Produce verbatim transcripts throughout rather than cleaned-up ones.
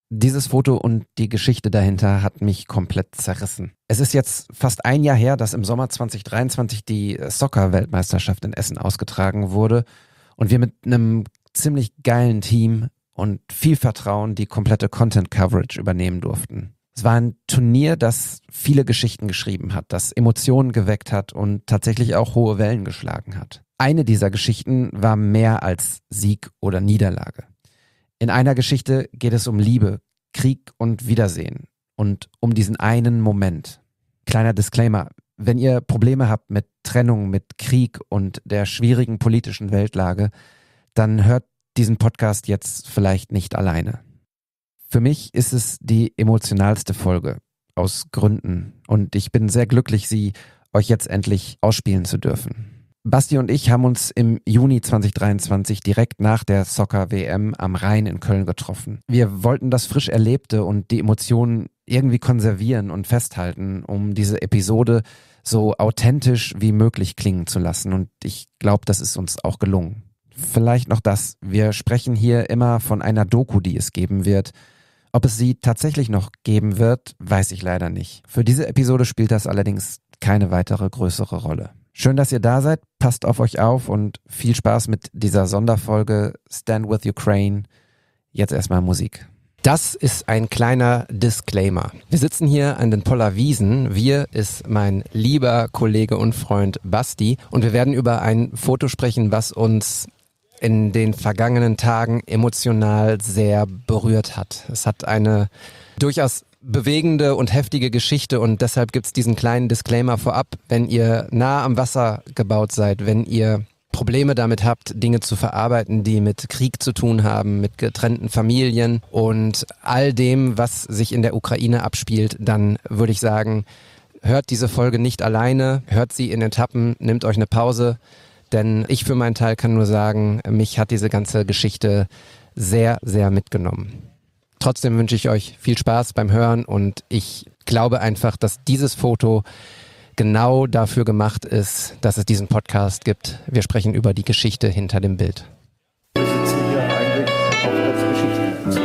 Dieses Foto und die Geschichte dahinter hat mich komplett zerrissen. Es ist jetzt fast ein Jahr her, dass im Sommer zwanzig dreiundzwanzig die Soccer-Weltmeisterschaft in Essen ausgetragen wurde und wir mit einem ziemlich geilen Team und viel Vertrauen die komplette Content-Coverage übernehmen durften. Es war ein Turnier, das viele Geschichten geschrieben hat, das Emotionen geweckt hat und tatsächlich auch hohe Wellen geschlagen hat. Eine dieser Geschichten war mehr als Sieg oder Niederlage. In einer Geschichte geht es um Liebe, Krieg und Wiedersehen und um diesen einen Moment. Kleiner Disclaimer, wenn ihr Probleme habt mit Trennung, mit Krieg und der schwierigen politischen Weltlage, dann hört diesen Podcast jetzt vielleicht nicht alleine. Für mich ist es die emotionalste Folge, aus Gründen, und ich bin sehr glücklich, sie euch jetzt endlich ausspielen zu dürfen. Basti und ich haben uns im Juni zwanzig dreiundzwanzig direkt nach der Soccer-W M am Rhein in Köln getroffen. Wir wollten das frisch Erlebte und die Emotionen irgendwie konservieren und festhalten, um diese Episode so authentisch wie möglich klingen zu lassen, und ich glaube, das ist uns auch gelungen. Vielleicht noch das, wir sprechen hier immer von einer Doku, die es geben wird. Ob es sie tatsächlich noch geben wird, weiß ich leider nicht. Für diese Episode spielt das allerdings keine weitere größere Rolle. Schön, dass ihr da seid, passt auf euch auf und viel Spaß mit dieser Sonderfolge Stand with Ukraine. Jetzt erstmal Musik. Das ist ein kleiner Disclaimer. Wir sitzen hier an den Poller Wiesen. Wir ist mein lieber Kollege und Freund Basti und wir werden über ein Foto sprechen, was uns in den vergangenen Tagen emotional sehr berührt hat. Es hat eine durchaus bewegende und heftige Geschichte und deshalb gibt's diesen kleinen Disclaimer vorab. Wenn ihr nah am Wasser gebaut seid, wenn ihr Probleme damit habt, Dinge zu verarbeiten, die mit Krieg zu tun haben, mit getrennten Familien und all dem, was sich in der Ukraine abspielt, dann würde ich sagen, hört diese Folge nicht alleine, hört sie in Etappen, nehmt euch eine Pause, denn ich für meinen Teil kann nur sagen, mich hat diese ganze Geschichte sehr, sehr mitgenommen. Trotzdem wünsche ich euch viel Spaß beim Hören und ich glaube einfach, dass dieses Foto genau dafür gemacht ist, dass es diesen Podcast gibt. Wir sprechen über die Geschichte hinter dem Bild. Wir sitzen hier eigentlich auf als Geschichte.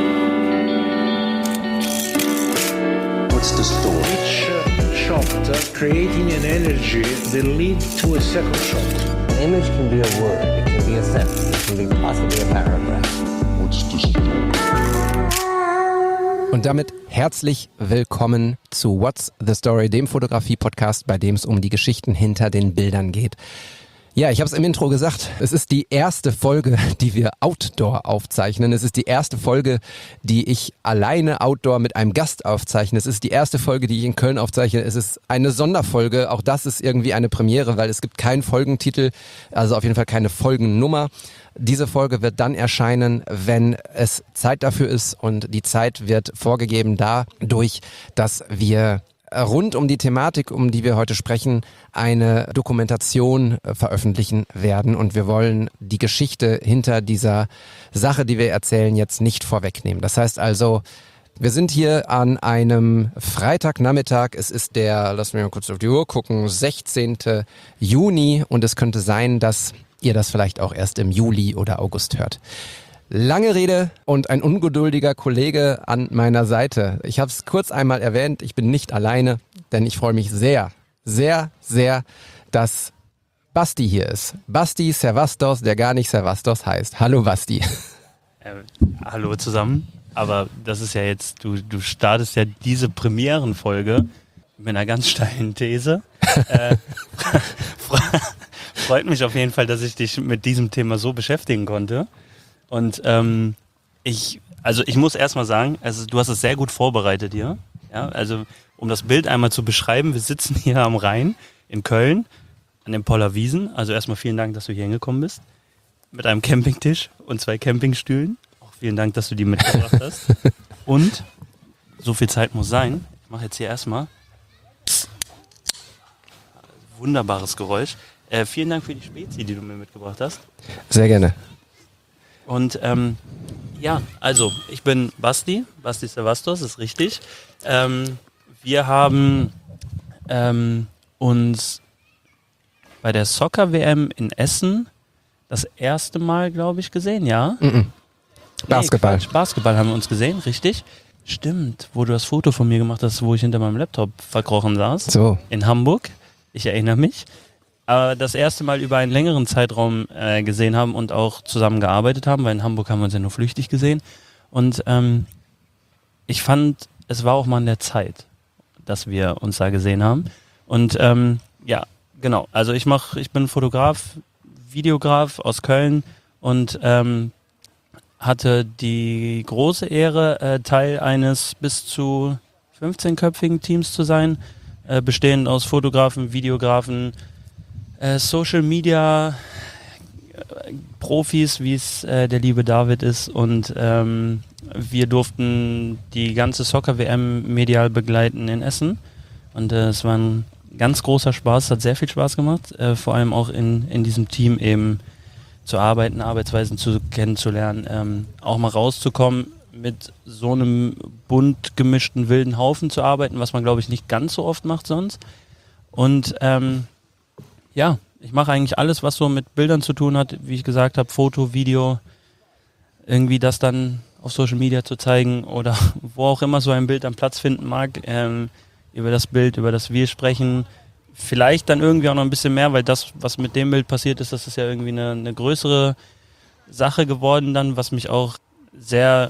What's the story? Each shot creating an energy that leads to a second shot. An image can be a word, it can be a sentence, it can be possibly a paragraph. What's the story? Und damit herzlich willkommen zu What's the Story, dem Fotografie-Podcast, bei dem es um die Geschichten hinter den Bildern geht. Ja, ich habe es im Intro gesagt, es ist die erste Folge, die wir Outdoor aufzeichnen. Es ist die erste Folge, die ich alleine Outdoor mit einem Gast aufzeichne. Es ist die erste Folge, die ich in Köln aufzeichne. Es ist eine Sonderfolge, auch das ist irgendwie eine Premiere, weil es gibt keinen Folgentitel, also auf jeden Fall keine Folgennummer. Diese Folge wird dann erscheinen, wenn es Zeit dafür ist, und die Zeit wird vorgegeben dadurch, dass wir rund um die Thematik, um die wir heute sprechen, eine Dokumentation veröffentlichen werden, und wir wollen die Geschichte hinter dieser Sache, die wir erzählen, jetzt nicht vorwegnehmen. Das heißt also, wir sind hier an einem Freitagnachmittag, es ist der, lass mich mal kurz auf die Uhr gucken, sechzehnten Juni, und es könnte sein, dass ihr das vielleicht auch erst im Juli oder August hört. Lange Rede und ein ungeduldiger Kollege an meiner Seite. Ich habe es kurz einmal erwähnt, ich bin nicht alleine, denn ich freue mich sehr, sehr, sehr, dass Basti hier ist. Basti Servastos, der gar nicht Servastos heißt. Hallo Basti. Äh, hallo zusammen, aber das ist ja jetzt, du, du startest ja diese Premierenfolge mit einer ganz steilen These. äh, freut mich auf jeden Fall, dass ich dich mit diesem Thema so beschäftigen konnte. Und ähm, ich, also ich muss erstmal sagen, also du hast es sehr gut vorbereitet hier. Ja, also um das Bild einmal zu beschreiben, wir sitzen hier am Rhein in Köln an den Poller Wiesen. Also erstmal vielen Dank, dass du hier hingekommen bist. Mit einem Campingtisch und zwei Campingstühlen. Auch vielen Dank, dass du die mitgebracht hast. Und so viel Zeit muss sein. Ich mache jetzt hier erstmal wunderbares Geräusch. Äh, vielen Dank für die Spezi, die du mir mitgebracht hast. Sehr gerne. Und ähm, ja, also ich bin Basti, Basti Servastos, ist richtig. Ähm, wir haben ähm, uns bei der Soccer-W M in Essen das erste Mal, glaube ich, gesehen, ja? Mm-mm. Basketball. Nee, Quatsch, Basketball haben wir uns gesehen, richtig. Stimmt, wo du das Foto von mir gemacht hast, wo ich hinter meinem Laptop verkrochen saß. So. In Hamburg. Ich erinnere mich. Aber das erste Mal über einen längeren Zeitraum äh, gesehen haben und auch zusammengearbeitet haben, weil in Hamburg haben wir uns ja nur flüchtig gesehen. Und ähm, ich fand, es war auch mal an der Zeit, dass wir uns da gesehen haben. Und ähm, ja, genau. Also ich mache, ich bin Fotograf, Videograf aus Köln und ähm, hatte die große Ehre, äh, Teil eines bis zu fünfzehnköpfigen Teams zu sein, äh, bestehend aus Fotografen, Videografen, äh, Social Media äh, Profis, wie es äh, der liebe David ist, und ähm, wir durften die ganze Soccer-W M medial begleiten in Essen und äh, es war ein ganz großer Spaß, hat sehr viel Spaß gemacht, äh, vor allem auch in, in diesem Team eben zu arbeiten, Arbeitsweisen zu kennenzulernen, ähm, auch mal rauszukommen, mit so einem bunt gemischten wilden Haufen zu arbeiten, was man, glaube ich, nicht ganz so oft macht sonst. Und ähm, ja, ich mache eigentlich alles, was so mit Bildern zu tun hat, wie ich gesagt habe, Foto, Video, irgendwie das dann auf Social Media zu zeigen oder wo auch immer so ein Bild dann Platz finden mag, ähm, über das Bild, über das wir sprechen. Vielleicht dann irgendwie auch noch ein bisschen mehr, weil das, was mit dem Bild passiert ist, das ist ja irgendwie eine, eine größere Sache geworden dann, was mich auch sehr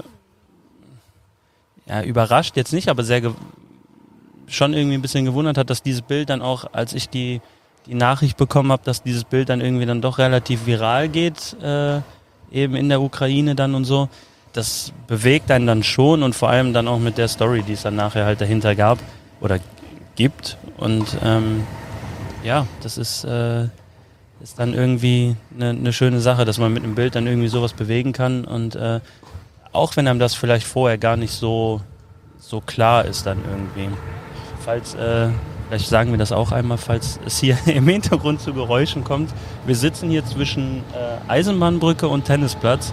ja, überrascht, jetzt nicht, aber sehr ge- schon irgendwie ein bisschen gewundert hat, dass dieses Bild dann auch, als ich die, die Nachricht bekommen habe, dass dieses Bild dann irgendwie dann doch relativ viral geht, äh, eben in der Ukraine dann und so, das bewegt einen dann schon und vor allem dann auch mit der Story, die es dann nachher halt dahinter gab oder gibt und ähm, ja, das ist, äh, ist dann irgendwie eine, eine schöne Sache, dass man mit einem Bild dann irgendwie sowas bewegen kann und äh, auch wenn einem das vielleicht vorher gar nicht so, so klar ist dann irgendwie. Falls, äh, vielleicht sagen wir das auch einmal, falls es hier im Hintergrund zu Geräuschen kommt. Wir sitzen hier zwischen äh, Eisenbahnbrücke und Tennisplatz.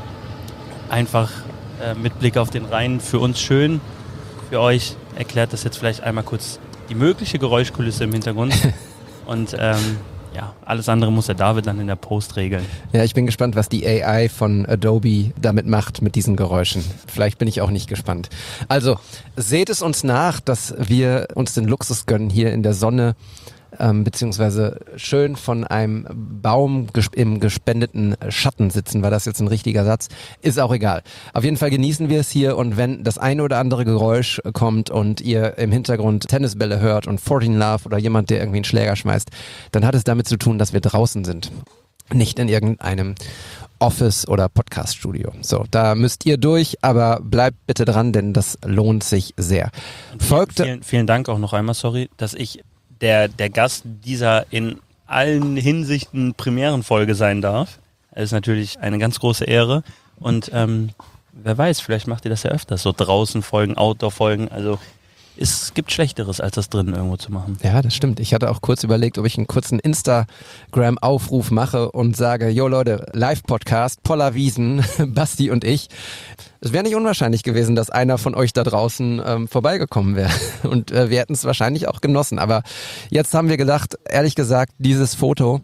Einfach äh, mit Blick auf den Rhein, für uns schön. Für euch erklärt das jetzt vielleicht einmal kurz die mögliche Geräuschkulisse im Hintergrund. Und ähm, ja, alles andere muss der David dann in der Post regeln. Ja, ich bin gespannt, was die A I von Adobe damit macht mit diesen Geräuschen. Vielleicht bin ich auch nicht gespannt. Also, seht es uns nach, dass wir uns den Luxus gönnen, hier in der Sonne ähm, beziehungsweise schön von einem Baum ges- im gespendeten Schatten sitzen. War das jetzt ein richtiger Satz? Ist auch egal. Auf jeden Fall genießen wir es hier und wenn das eine oder andere Geräusch kommt und ihr im Hintergrund Tennisbälle hört und vierzehn Love oder jemand, der irgendwie einen Schläger schmeißt, dann hat es damit zu tun, dass wir draußen sind. Nicht in irgendeinem Office- oder Podcast-Studio. So, da müsst ihr durch, aber bleibt bitte dran, denn das lohnt sich sehr. Folgt Vielen, vielen Dank auch noch einmal, sorry, dass ich der, der Gast dieser in allen Hinsichten Premierenfolge sein darf. Das ist natürlich eine ganz große Ehre und ähm, wer weiß, vielleicht macht ihr das ja öfters, so draußen Folgen, Outdoor-Folgen, also es gibt Schlechteres, als das drinnen irgendwo zu machen. Ja, das stimmt. Ich hatte auch kurz überlegt, ob ich einen kurzen Instagram-Aufruf mache und sage, jo Leute, Live-Podcast, Polla Wiesen, Basti und ich. Es wäre nicht unwahrscheinlich gewesen, dass einer von euch da draußen ähm, vorbeigekommen wäre. Und äh, wir hätten es wahrscheinlich auch genossen. Aber jetzt haben wir gedacht, ehrlich gesagt, dieses Foto,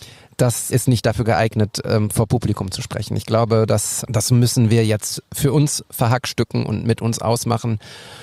das ist nicht dafür geeignet, ähm, vor Publikum zu sprechen. Ich glaube, das, das müssen wir jetzt für uns verhackstücken und mit uns ausmachen.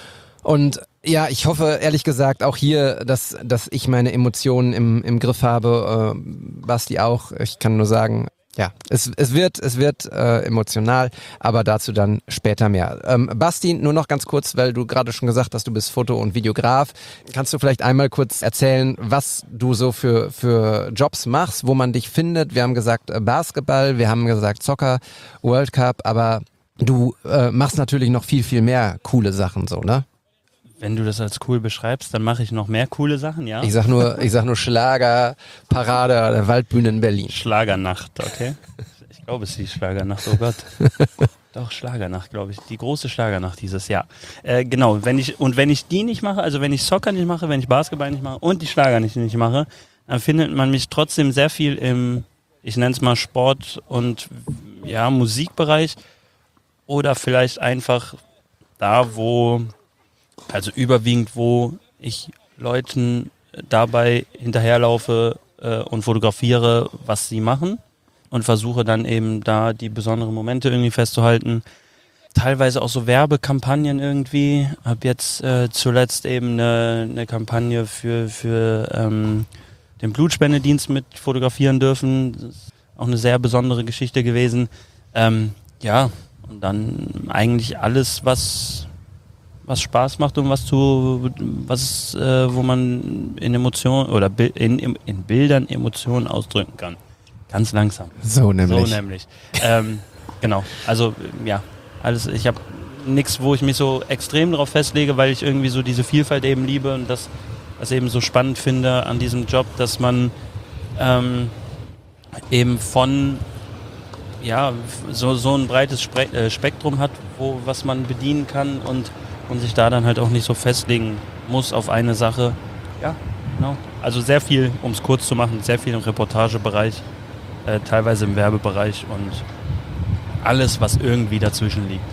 Und ja, ich hoffe ehrlich gesagt auch hier, dass, dass ich meine Emotionen im, im Griff habe. Äh, Basti auch. Ich kann nur sagen, ja, es, es wird, es wird äh, emotional, aber dazu dann später mehr. Ähm, Basti, nur noch ganz kurz, weil du gerade schon gesagt hast, du bist Foto- und Videograf. Kannst du vielleicht einmal kurz erzählen, was du so für, für Jobs machst, wo man dich findet? Wir haben gesagt äh, Basketball, wir haben gesagt Soccer, World Cup, aber du äh, machst natürlich noch viel, viel mehr coole Sachen so, ne? Wenn du das als cool beschreibst, dann mache ich noch mehr coole Sachen, ja? Ich sag nur, ich sag nur Schlager, Parade, der Waldbühne in Berlin. Schlagernacht, okay? Ich glaube, es ist die Schlagernacht, oh Gott. Doch, Schlagernacht, glaube ich. Die große Schlagernacht dieses Jahr. Äh, genau, wenn ich, und wenn ich die nicht mache, also wenn ich Soccer nicht mache, wenn ich Basketball nicht mache und die Schlager nicht, nicht mache, dann findet man mich trotzdem sehr viel im, ich nenne es mal Sport- und ja, Musikbereich oder vielleicht einfach da, wo also überwiegend, wo ich Leuten dabei hinterherlaufe äh, und fotografiere, was sie machen und versuche dann eben da die besonderen Momente irgendwie festzuhalten. teilweise auch so Werbekampagnen irgendwie. Hab jetzt äh, zuletzt eben eine, eine Kampagne für, für ähm, den Blutspendedienst mit fotografieren dürfen. Das ist auch eine sehr besondere Geschichte gewesen. Ähm, ja, und dann eigentlich alles, was, was Spaß macht und was zu, was, äh, wo man in Emotionen oder in, in, in Bildern Emotionen ausdrücken kann. Ganz langsam. So nämlich. So nämlich. ähm, genau. Also, ja, alles, ich habe nichts, wo ich mich so extrem darauf festlege, weil ich irgendwie so diese Vielfalt eben liebe und das, das eben so spannend finde an diesem Job, dass man ähm, eben von ja, so, so ein breites Spre- äh, Spektrum hat, wo, was man bedienen kann und, und sich da dann halt auch nicht so festlegen muss auf eine Sache. Ja, genau. Also sehr viel, um es kurz zu machen, sehr viel im Reportagebereich, äh, teilweise im Werbebereich und alles, was irgendwie dazwischen liegt.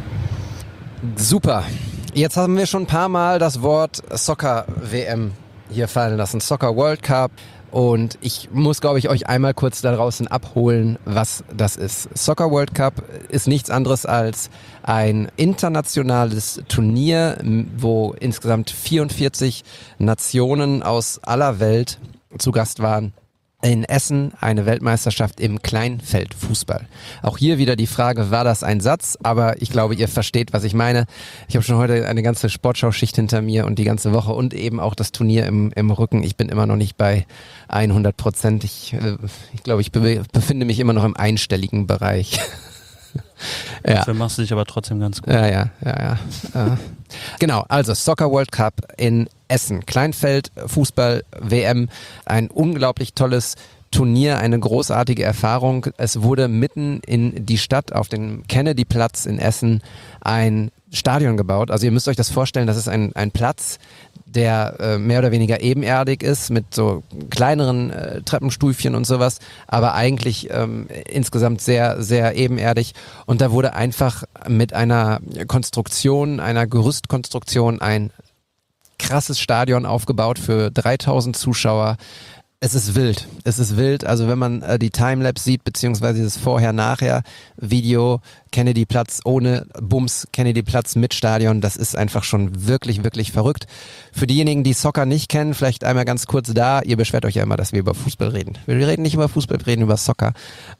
Super. Jetzt haben wir schon ein paar Mal das Wort Soccer-W M hier fallen lassen. Soccer World Cup. Und ich muss, glaube ich, euch einmal kurz da draußen abholen, was das ist. Soccer World Cup ist nichts anderes als ein internationales Turnier, wo insgesamt vierundvierzig Nationen aus aller Welt zu Gast waren. In Essen eine Weltmeisterschaft im Kleinfeldfußball. Auch hier wieder die Frage, war das ein Satz? Aber ich glaube, ihr versteht, was ich meine. Ich habe schon heute eine ganze Sportschau-Schicht hinter mir und die ganze Woche und eben auch das Turnier im, im Rücken. Ich bin immer noch nicht bei hundert Prozent. Ich, äh, ich glaube, ich be- befinde mich immer noch im einstelligen Bereich. Ja. Dafür machst du dich aber trotzdem ganz gut. Ja, ja, ja, ja. äh. Genau, also Soccer World Cup in Essen. Kleinfeld, Fußball, W M. Ein unglaublich tolles Turnier, eine großartige Erfahrung. Es wurde mitten in die Stadt auf dem Kennedy-Platz in Essen ein Stadion gebaut. Also ihr müsst euch das vorstellen, das ist ein, ein Platz, der äh, mehr oder weniger ebenerdig ist, mit so kleineren äh, Treppenstufchen und sowas, aber eigentlich ähm, insgesamt sehr, sehr ebenerdig. Und da wurde einfach mit einer Konstruktion, einer Gerüstkonstruktion ein krasses Stadion aufgebaut für dreitausend Zuschauer. Es ist wild. Es ist wild. Also wenn man äh, die Timelapse sieht, beziehungsweise das Vorher-Nachher-Video, Kennedy-Platz ohne Bums, Kennedy-Platz mit Stadion, das ist einfach schon wirklich, wirklich verrückt. Für diejenigen, die Soccer nicht kennen, vielleicht einmal ganz kurz da. Ihr beschwert euch ja immer, dass wir über Fußball reden. Wir reden nicht über Fußball, wir reden über Soccer.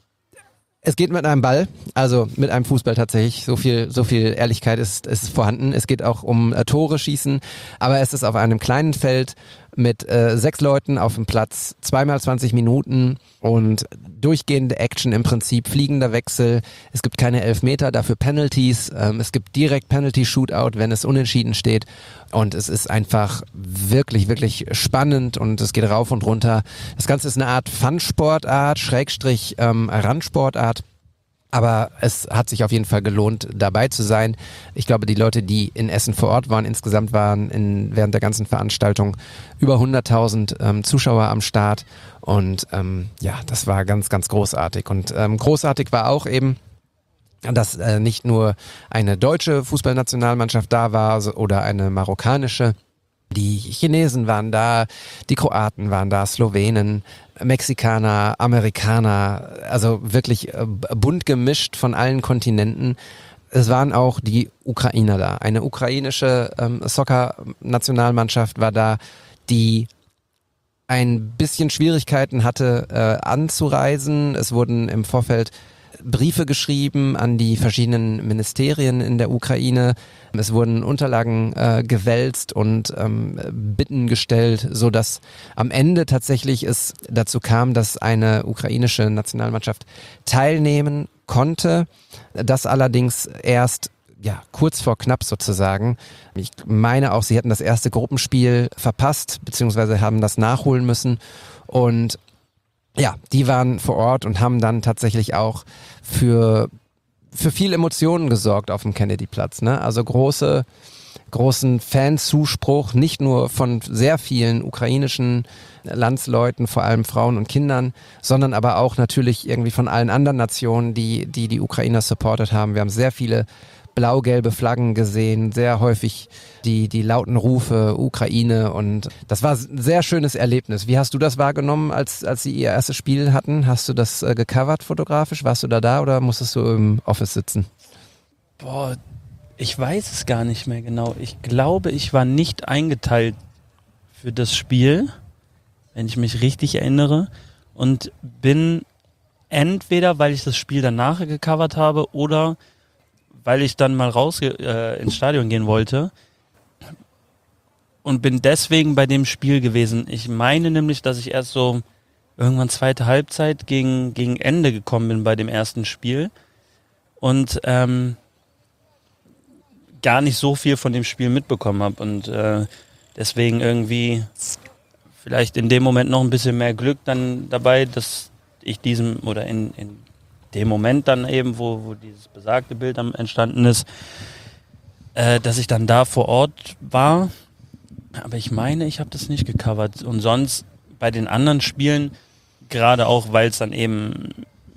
Es geht mit einem Ball, also mit einem Fußball tatsächlich. So viel, so viel Ehrlichkeit ist, ist vorhanden. Es geht auch um äh, Tore schießen, aber es ist auf einem kleinen Feld mit äh, sechs Leuten auf dem Platz, zweimal zwanzig Minuten und durchgehende Action im Prinzip, fliegender Wechsel. Es gibt keine Elfmeter, dafür Penalties. Ähm, es gibt direkt Penalty-Shootout, wenn es unentschieden steht. Und es ist einfach wirklich, wirklich spannend und es geht rauf und runter. Das Ganze ist eine Art Fun-Sportart, Schrägstrich ähm, Randsportart. Aber es hat sich auf jeden Fall gelohnt, dabei zu sein. Ich glaube, die Leute, die in Essen vor Ort waren, insgesamt waren in, während der ganzen Veranstaltung über hunderttausend ähm, Zuschauer am Start. Und ähm, ja, das war ganz, ganz großartig. Und ähm, großartig war auch eben, dass äh, nicht nur eine deutsche Fußballnationalmannschaft da war so, oder eine marokkanische. Die Chinesen waren da, die Kroaten waren da, Slowenen, Mexikaner, Amerikaner, also wirklich äh, bunt gemischt von allen Kontinenten. Es waren auch die Ukrainer da. Eine ukrainische ähm, Soccer-Nationalmannschaft war da, die ein bisschen Schwierigkeiten hatte äh, anzureisen. Es wurden im Vorfeld Briefe geschrieben an die verschiedenen Ministerien in der Ukraine. Es wurden Unterlagen äh, gewälzt und ähm, Bitten gestellt, so dass am Ende tatsächlich es dazu kam, dass eine ukrainische Nationalmannschaft teilnehmen konnte. Das allerdings erst ja kurz vor knapp sozusagen. Ich meine auch, sie hätten das erste Gruppenspiel verpasst, beziehungsweise haben das nachholen müssen. Und ja, die waren vor Ort und haben dann tatsächlich auch für, für viel Emotionen gesorgt auf dem Kennedy-Platz. Ne? Also große, großen Fanzuspruch, nicht nur von sehr vielen ukrainischen Landsleuten, vor allem Frauen und Kindern, sondern aber auch natürlich irgendwie von allen anderen Nationen, die die, die Ukrainer supportet haben. Wir haben sehr viele blau-gelbe Flaggen gesehen, sehr häufig die, die lauten Rufe Ukraine und das war ein sehr schönes Erlebnis. Wie hast du das wahrgenommen, als, als sie ihr erstes Spiel hatten? Hast du das äh, gecovert fotografisch? Warst du da da oder musstest du im Office sitzen? Boah, Ich weiß es gar nicht mehr genau. Ich glaube, ich war nicht eingeteilt für das Spiel, wenn ich mich richtig erinnere, und bin entweder, weil ich das Spiel danach gecovert habe oder weil ich dann mal raus äh, ins Stadion gehen wollte und bin deswegen bei dem Spiel gewesen. Ich meine nämlich, dass ich erst so irgendwann zweite Halbzeit gegen, gegen Ende gekommen bin bei dem ersten Spiel und ähm, gar nicht so viel von dem Spiel mitbekommen habe und äh, deswegen irgendwie vielleicht in dem Moment noch ein bisschen mehr Glück dann dabei, dass ich diesem oder in, in dem Moment dann eben, wo, wo dieses besagte Bild am entstanden ist, äh, dass ich dann da vor Ort war. Aber ich meine, ich habe das nicht gecovert. Und sonst bei den anderen Spielen, gerade auch, weil es dann eben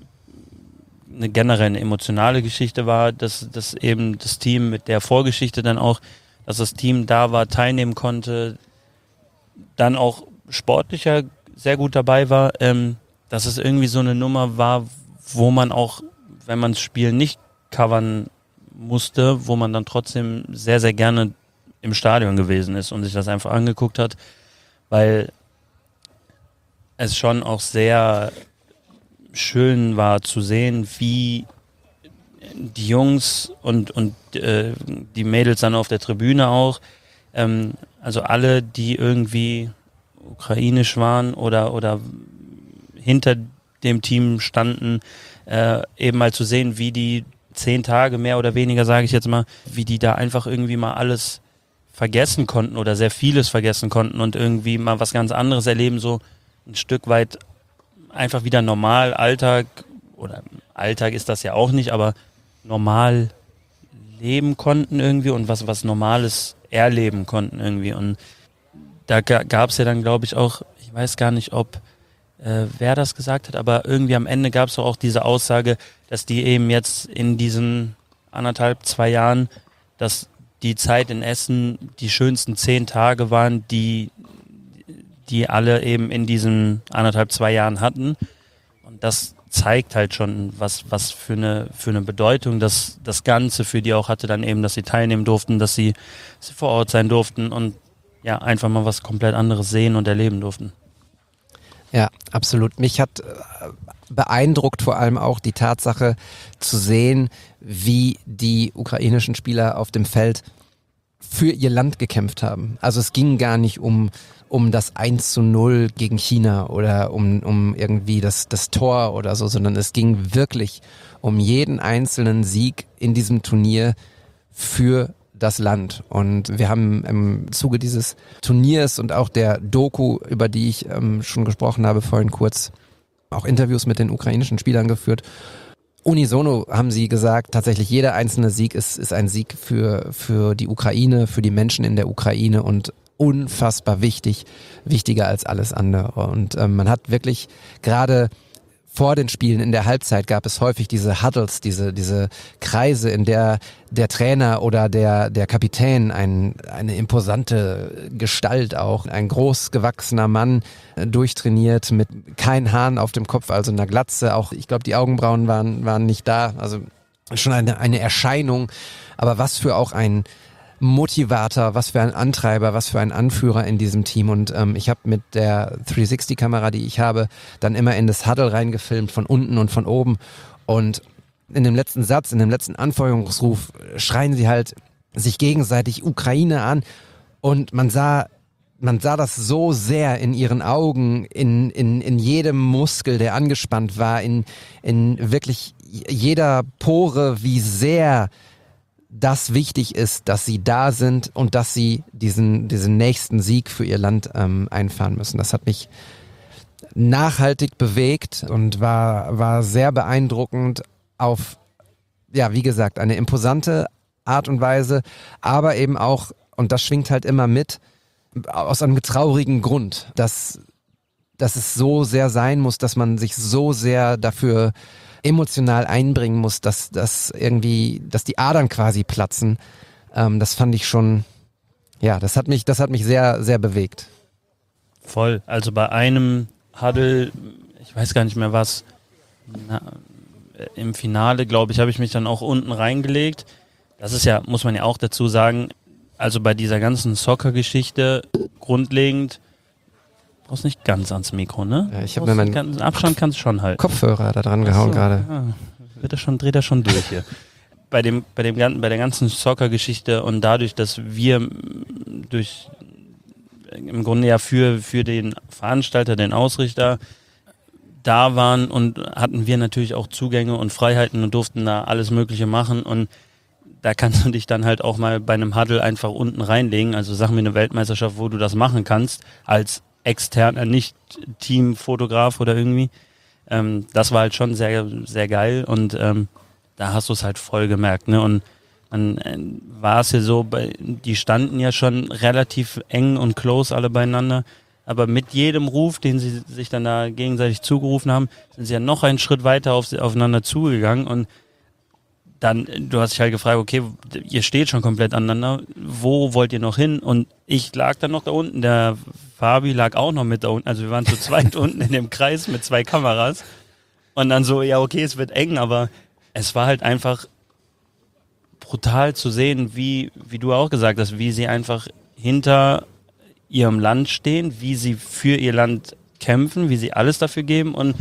eine generell eine emotionale Geschichte war, dass, dass eben das Team mit der Vorgeschichte dann auch, dass das Team da war, teilnehmen konnte, dann auch sportlicher sehr gut dabei war, ähm, dass es irgendwie so eine Nummer war, wo man auch, wenn man das Spiel nicht covern musste, wo man dann trotzdem sehr, sehr gerne im Stadion gewesen ist und sich das einfach angeguckt hat, weil es schon auch sehr schön war zu sehen, wie die Jungs und, und äh, die Mädels dann auf der Tribüne auch, ähm, also alle, die irgendwie ukrainisch waren oder, oder hinter dem Team standen, äh, eben mal zu sehen, wie die zehn Tage mehr oder weniger, sage ich jetzt mal, wie die da einfach irgendwie mal alles vergessen konnten oder sehr vieles vergessen konnten und irgendwie mal was ganz anderes erleben, so ein Stück weit einfach wieder normal Alltag, oder Alltag ist das ja auch nicht, aber normal leben konnten irgendwie und was, was Normales erleben konnten irgendwie. Und da ga, gab es ja dann, glaube ich, auch, ich weiß gar nicht, ob äh, wer das gesagt hat, aber irgendwie am Ende gab es auch diese Aussage, dass die eben jetzt in diesen anderthalb, zwei Jahren, dass die Zeit in Essen die schönsten zehn Tage waren, die die alle eben in diesen anderthalb, zwei Jahren hatten. Und das zeigt halt schon, was, was für eine, für eine Bedeutung das, das Ganze für die auch hatte, dann eben, dass sie teilnehmen durften, dass sie, dass sie vor Ort sein durften und ja, einfach mal was komplett anderes sehen und erleben durften. Ja, absolut. Mich hat äh, beeindruckt vor allem auch die Tatsache zu sehen, wie die ukrainischen Spieler auf dem Feld für ihr Land gekämpft haben. Also es ging gar nicht um um das eins zu null gegen China oder um, um irgendwie das, das Tor oder so, sondern es ging wirklich um jeden einzelnen Sieg in diesem Turnier für das Land. Und wir haben im Zuge dieses Turniers und auch der Doku, über die ich ähm, schon gesprochen habe, vorhin kurz auch Interviews mit den ukrainischen Spielern geführt. Unisono haben sie gesagt, tatsächlich jeder einzelne Sieg ist, ist ein Sieg für, für die Ukraine, für die Menschen in der Ukraine und unfassbar wichtig, wichtiger als alles andere. Und ähm, man hat wirklich gerade vor den Spielen in der Halbzeit gab es häufig diese Huddles, diese diese Kreise, in der der Trainer oder der der Kapitän, ein, eine imposante Gestalt auch, ein groß gewachsener Mann, äh, durchtrainiert mit kein Hahn auf dem Kopf, also einer Glatze, auch ich glaube die Augenbrauen waren waren nicht da, also schon eine eine Erscheinung, aber was für auch ein Motivator, was für ein Antreiber, was für ein Anführer in diesem Team. Und ähm, ich habe mit der dreihundertsechzig Kamera, die ich habe, dann immer in das Huddle reingefilmt, von unten und von oben. Und in dem letzten Satz, in dem letzten Anfeuerungsruf schreien sie halt sich gegenseitig Ukraine an. Und man sah, man sah das so sehr in ihren Augen, in, in, in jedem Muskel, der angespannt war, in, in wirklich jeder Pore, wie sehr das wichtig ist, dass sie da sind und dass sie diesen, diesen nächsten Sieg für ihr Land ähm, einfahren müssen. Das hat mich nachhaltig bewegt und war, war sehr beeindruckend auf, ja, wie gesagt, eine imposante Art und Weise, aber eben auch, und das schwingt halt immer mit, aus einem traurigen Grund, dass, dass es so sehr sein muss, dass man sich so sehr dafür emotional einbringen muss, dass, dass irgendwie, dass die Adern quasi platzen. Ähm, das fand ich schon, ja, das hat mich, das hat mich sehr, sehr bewegt. Voll. Also bei einem Huddle, ich weiß gar nicht mehr was, na, im Finale, glaube ich, habe ich mich dann auch unten reingelegt. das ist ja, muss man ja auch dazu sagen, also bei dieser ganzen Soccer-Geschichte grundlegend, brauchst nicht ganz ans Mikro, ne? Ja, ich habe mir meinen ganz, Abstand kannst du schon halten. Kopfhörer da dran gehauen so, gerade. Ja, wird er schon, dreht er schon durch hier. bei dem, bei dem ganzen, bei der ganzen Soccer-Geschichte und dadurch, dass wir durch im Grunde ja für, für den Veranstalter, den Ausrichter da waren und hatten wir natürlich auch Zugänge und Freiheiten und durften da alles Mögliche machen und da kannst du dich dann halt auch mal bei einem Huddle einfach unten reinlegen, also sag mir eine Weltmeisterschaft, wo du das machen kannst, als externer, nicht Teamfotograf oder irgendwie. Ähm, das war halt schon sehr, sehr geil und ähm, da hast du es halt voll gemerkt, ne? Und dann äh, war es ja so, bei, die standen ja schon relativ eng und close alle beieinander, aber mit jedem Ruf, den sie sich dann da gegenseitig zugerufen haben, sind sie ja noch einen Schritt weiter auf, aufeinander zugegangen und dann, du hast dich halt gefragt, okay, ihr steht schon komplett aneinander, wo wollt ihr noch hin? Und ich lag dann noch da unten, der Fabi lag auch noch mit da unten, also wir waren zu zweit unten in dem Kreis mit zwei Kameras und dann so, ja okay, es wird eng, aber es war halt einfach brutal zu sehen, wie, wie du auch gesagt hast, wie sie einfach hinter ihrem Land stehen, wie sie für ihr Land kämpfen, wie sie alles dafür geben und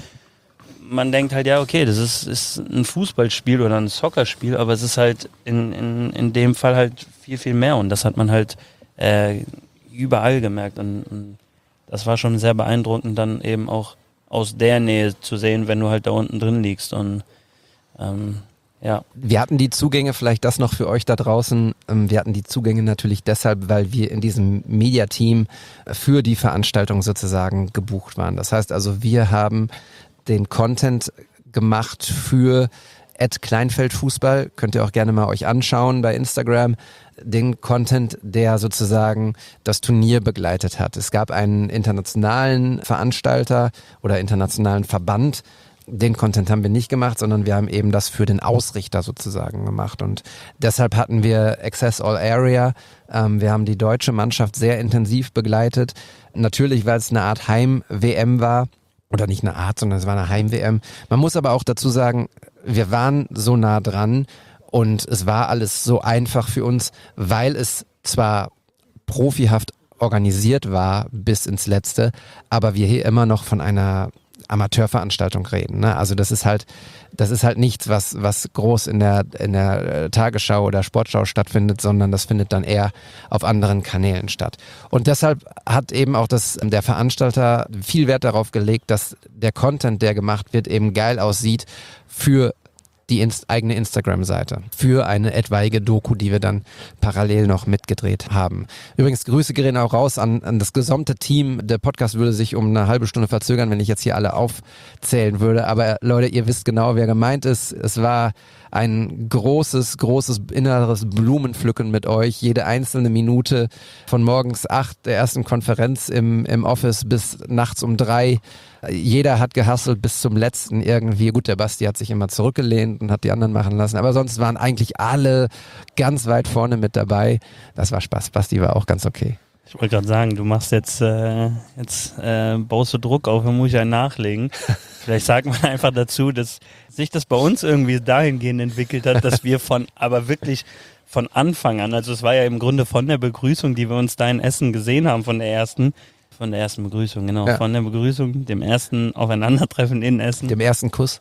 man denkt halt, ja okay, das ist, ist ein Fußballspiel oder ein Soccerspiel, aber es ist halt in, in, in dem Fall halt viel, viel mehr und das hat man halt äh, überall gemerkt und, und das war schon sehr beeindruckend, dann eben auch aus der Nähe zu sehen, wenn du halt da unten drin liegst und ähm, ja. Wir hatten die Zugänge, vielleicht das noch für euch da draußen, wir hatten die Zugänge natürlich deshalb, weil wir in diesem Media-Team für die Veranstaltung sozusagen gebucht waren. Das heißt also, wir haben den Content gemacht für at Kleinfeldfußball, könnt ihr auch gerne mal euch anschauen bei Instagram, den Content, der sozusagen das Turnier begleitet hat. Es gab einen internationalen Veranstalter oder internationalen Verband, den Content haben wir nicht gemacht, sondern wir haben eben das für den Ausrichter sozusagen gemacht und deshalb hatten wir Access All Area, ähm, wir haben die deutsche Mannschaft sehr intensiv begleitet, natürlich weil es eine Art Heim-W M war, oder nicht eine Art, sondern es war eine Heim-W M. Man muss aber auch dazu sagen, wir waren so nah dran und es war alles so einfach für uns, weil es zwar profihaft organisiert war bis ins Letzte, aber wir hier immer noch von einer Amateurveranstaltung reden. Ne? Also das ist halt, das ist halt nichts, was, was groß in der, in der Tagesschau oder Sportschau stattfindet, sondern das findet dann eher auf anderen Kanälen statt. Und deshalb hat eben auch das, der Veranstalter viel Wert darauf gelegt, dass der Content, der gemacht wird, eben geil aussieht für die Inst- eigene Instagram-Seite, für eine etwaige Doku, die wir dann parallel noch mitgedreht haben. Übrigens, Grüße gehen auch raus an, an das gesamte Team. Der Podcast würde sich um eine halbe Stunde verzögern, wenn ich jetzt hier alle aufzählen würde. Aber Leute, ihr wisst genau, wer gemeint ist. Es war ein großes, großes inneres Blumenpflücken mit euch. Jede einzelne Minute von morgens acht der ersten Konferenz im, im Office bis nachts um drei. Jeder hat gehustelt bis zum letzten irgendwie. Gut, der Basti hat sich immer zurückgelehnt und hat die anderen machen lassen. Aber sonst waren eigentlich alle ganz weit vorne mit dabei. Das war Spaß. Basti war auch ganz okay. Ich wollte gerade sagen, du machst jetzt, äh, jetzt äh, baust du Druck auf, dann muss ich einen nachlegen. Vielleicht sagt man einfach dazu, dass sich das bei uns irgendwie dahingehend entwickelt hat, dass wir von, aber wirklich von Anfang an, also es war ja im Grunde von der Begrüßung, die wir uns da in Essen gesehen haben, von der ersten, von der ersten Begrüßung, genau, ja. von der Begrüßung, dem ersten Aufeinandertreffen in Essen. Dem ersten Kuss.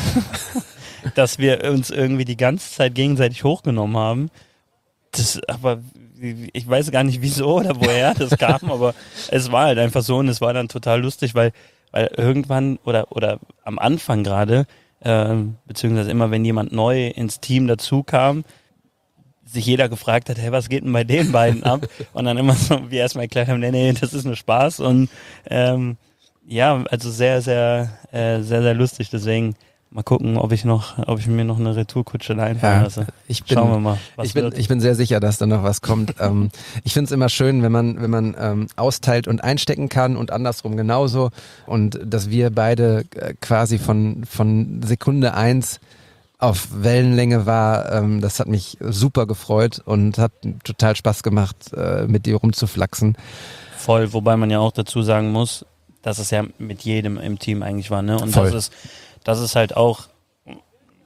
Dass wir uns irgendwie die ganze Zeit gegenseitig hochgenommen haben. Das, aber ich weiß gar nicht wieso oder woher das kam, aber es war halt einfach so und es war dann total lustig, weil, weil irgendwann oder, oder am Anfang gerade, äh, beziehungsweise immer wenn jemand neu ins Team dazu kam, sich jeder gefragt hat, hey, was geht denn bei den beiden ab? Und dann immer so, wie erstmal erklärt haben, nee, nee, das ist nur Spaß und ähm, ja, also sehr, sehr, äh, sehr, sehr lustig, deswegen mal gucken, ob ich noch, ob ich mir noch eine Retourkutsche einfallen ja, lasse. Ich bin, Schauen wir mal. Was ich bin, wird. ich bin sehr sicher, dass da noch was kommt. ähm, ich finde es immer schön, wenn man, wenn man ähm, austeilt und einstecken kann und andersrum genauso. Und dass wir beide äh, quasi von, von Sekunde eins auf Wellenlänge war, ähm, das hat mich super gefreut und hat total Spaß gemacht, äh, mit dir rumzuflaxen. Voll, wobei man ja auch dazu sagen muss, dass es ja mit jedem im Team eigentlich war, ne? Und Voll. das ist Das ist halt auch,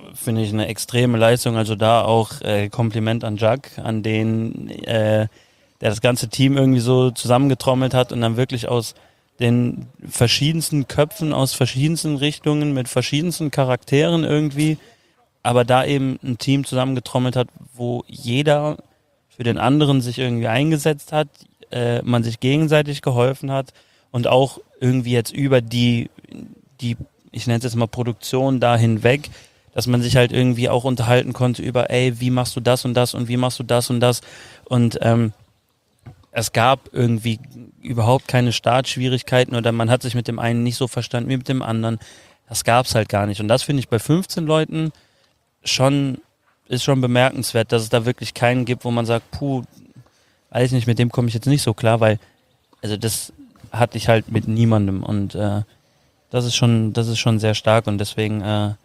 finde ich eine extreme Leistung. Also da auch äh, Kompliment an Jack, an den, äh, der das ganze Team irgendwie so zusammengetrommelt hat und dann wirklich aus den verschiedensten Köpfen, aus verschiedensten Richtungen, mit verschiedensten Charakteren irgendwie, aber da eben ein Team zusammengetrommelt hat, wo jeder für den anderen sich irgendwie eingesetzt hat, äh, man sich gegenseitig geholfen hat und auch irgendwie jetzt über die, die, ich nenne es jetzt mal Produktion da hinweg, dass man sich halt irgendwie auch unterhalten konnte über, ey, wie machst du das und das und wie machst du das und das und ähm, es gab irgendwie überhaupt keine Startschwierigkeiten oder man hat sich mit dem einen nicht so verstanden wie mit dem anderen. Das gab's halt gar nicht. Und das finde ich bei fünfzehn Leuten schon, ist schon bemerkenswert, dass es da wirklich keinen gibt, wo man sagt, puh, weiß nicht, mit dem komme ich jetzt nicht so klar, weil, also das hatte ich halt mit niemandem und äh, das ist schon, das ist schon sehr stark und deswegen, äh,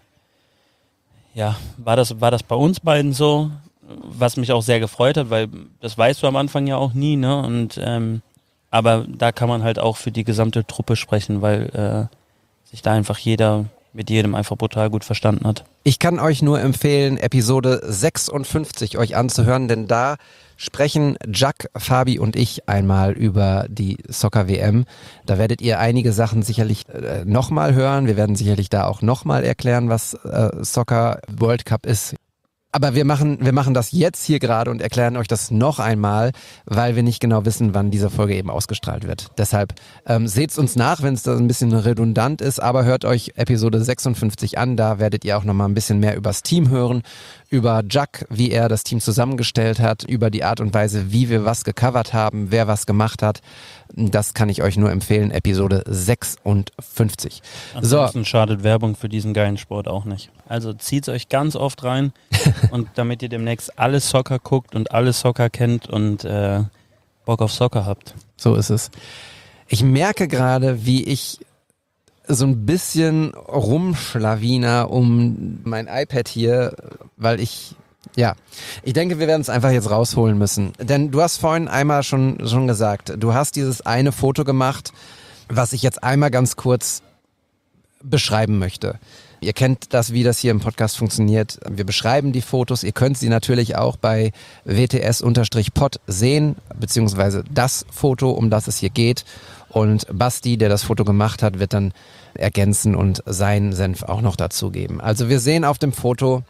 ja, war das, war das bei uns beiden so, was mich auch sehr gefreut hat, weil das weißt du am Anfang ja auch nie, ne? Und ähm, aber da kann man halt auch für die gesamte Truppe sprechen, weil äh, sich da einfach jeder mit jedem einfach brutal gut verstanden hat. Ich kann euch nur empfehlen, Episode sechsundfünfzig euch anzuhören, denn da sprechen Jack, Fabi und ich einmal über die Soccer-W M. Da werdet ihr einige Sachen sicherlich äh, nochmal hören. Wir werden sicherlich da auch nochmal erklären, was äh, Soccer World Cup ist. Aber wir machen, wir machen das jetzt hier gerade und erklären euch das noch einmal, weil wir nicht genau wissen, wann diese Folge eben ausgestrahlt wird. Deshalb ähm, seht's uns nach, wenn es da ein bisschen redundant ist, aber hört euch Episode sechsundfünfzig an, da werdet ihr auch nochmal ein bisschen mehr übers Team hören, über Jack, wie er das Team zusammengestellt hat, über die Art und Weise, wie wir was gecovert haben, wer was gemacht hat. Das kann ich euch nur empfehlen, Episode sechsundfünfzig. Ansonsten So. schadet Werbung für diesen geilen Sport auch nicht. Also zieht's euch ganz oft rein und damit ihr demnächst alles Soccer guckt und alles Soccer kennt und äh, Bock auf Soccer habt. So ist es. Ich merke gerade, wie ich so ein bisschen rumschlawiner um mein iPad hier, weil ich, ja, ich denke, wir werden es einfach jetzt rausholen müssen. Denn du hast vorhin einmal schon, schon gesagt, du hast dieses eine Foto gemacht, was ich jetzt einmal ganz kurz beschreiben möchte. Ihr kennt das, wie das hier im Podcast funktioniert. Wir beschreiben die Fotos. Ihr könnt sie natürlich auch bei W T S-Pod sehen, beziehungsweise das Foto, um das es hier geht. Und Basti, der das Foto gemacht hat, wird dann ergänzen und seinen Senf auch noch dazugeben. Also wir sehen auf dem Foto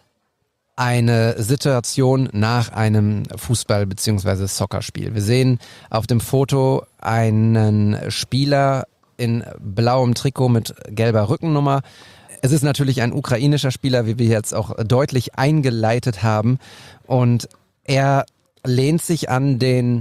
eine Situation nach einem Fußball- bzw. Soccerspiel. Wir sehen auf dem Foto einen Spieler in blauem Trikot mit gelber Rückennummer. Es ist natürlich ein ukrainischer Spieler, wie wir jetzt auch deutlich eingeleitet haben. Und er lehnt sich an den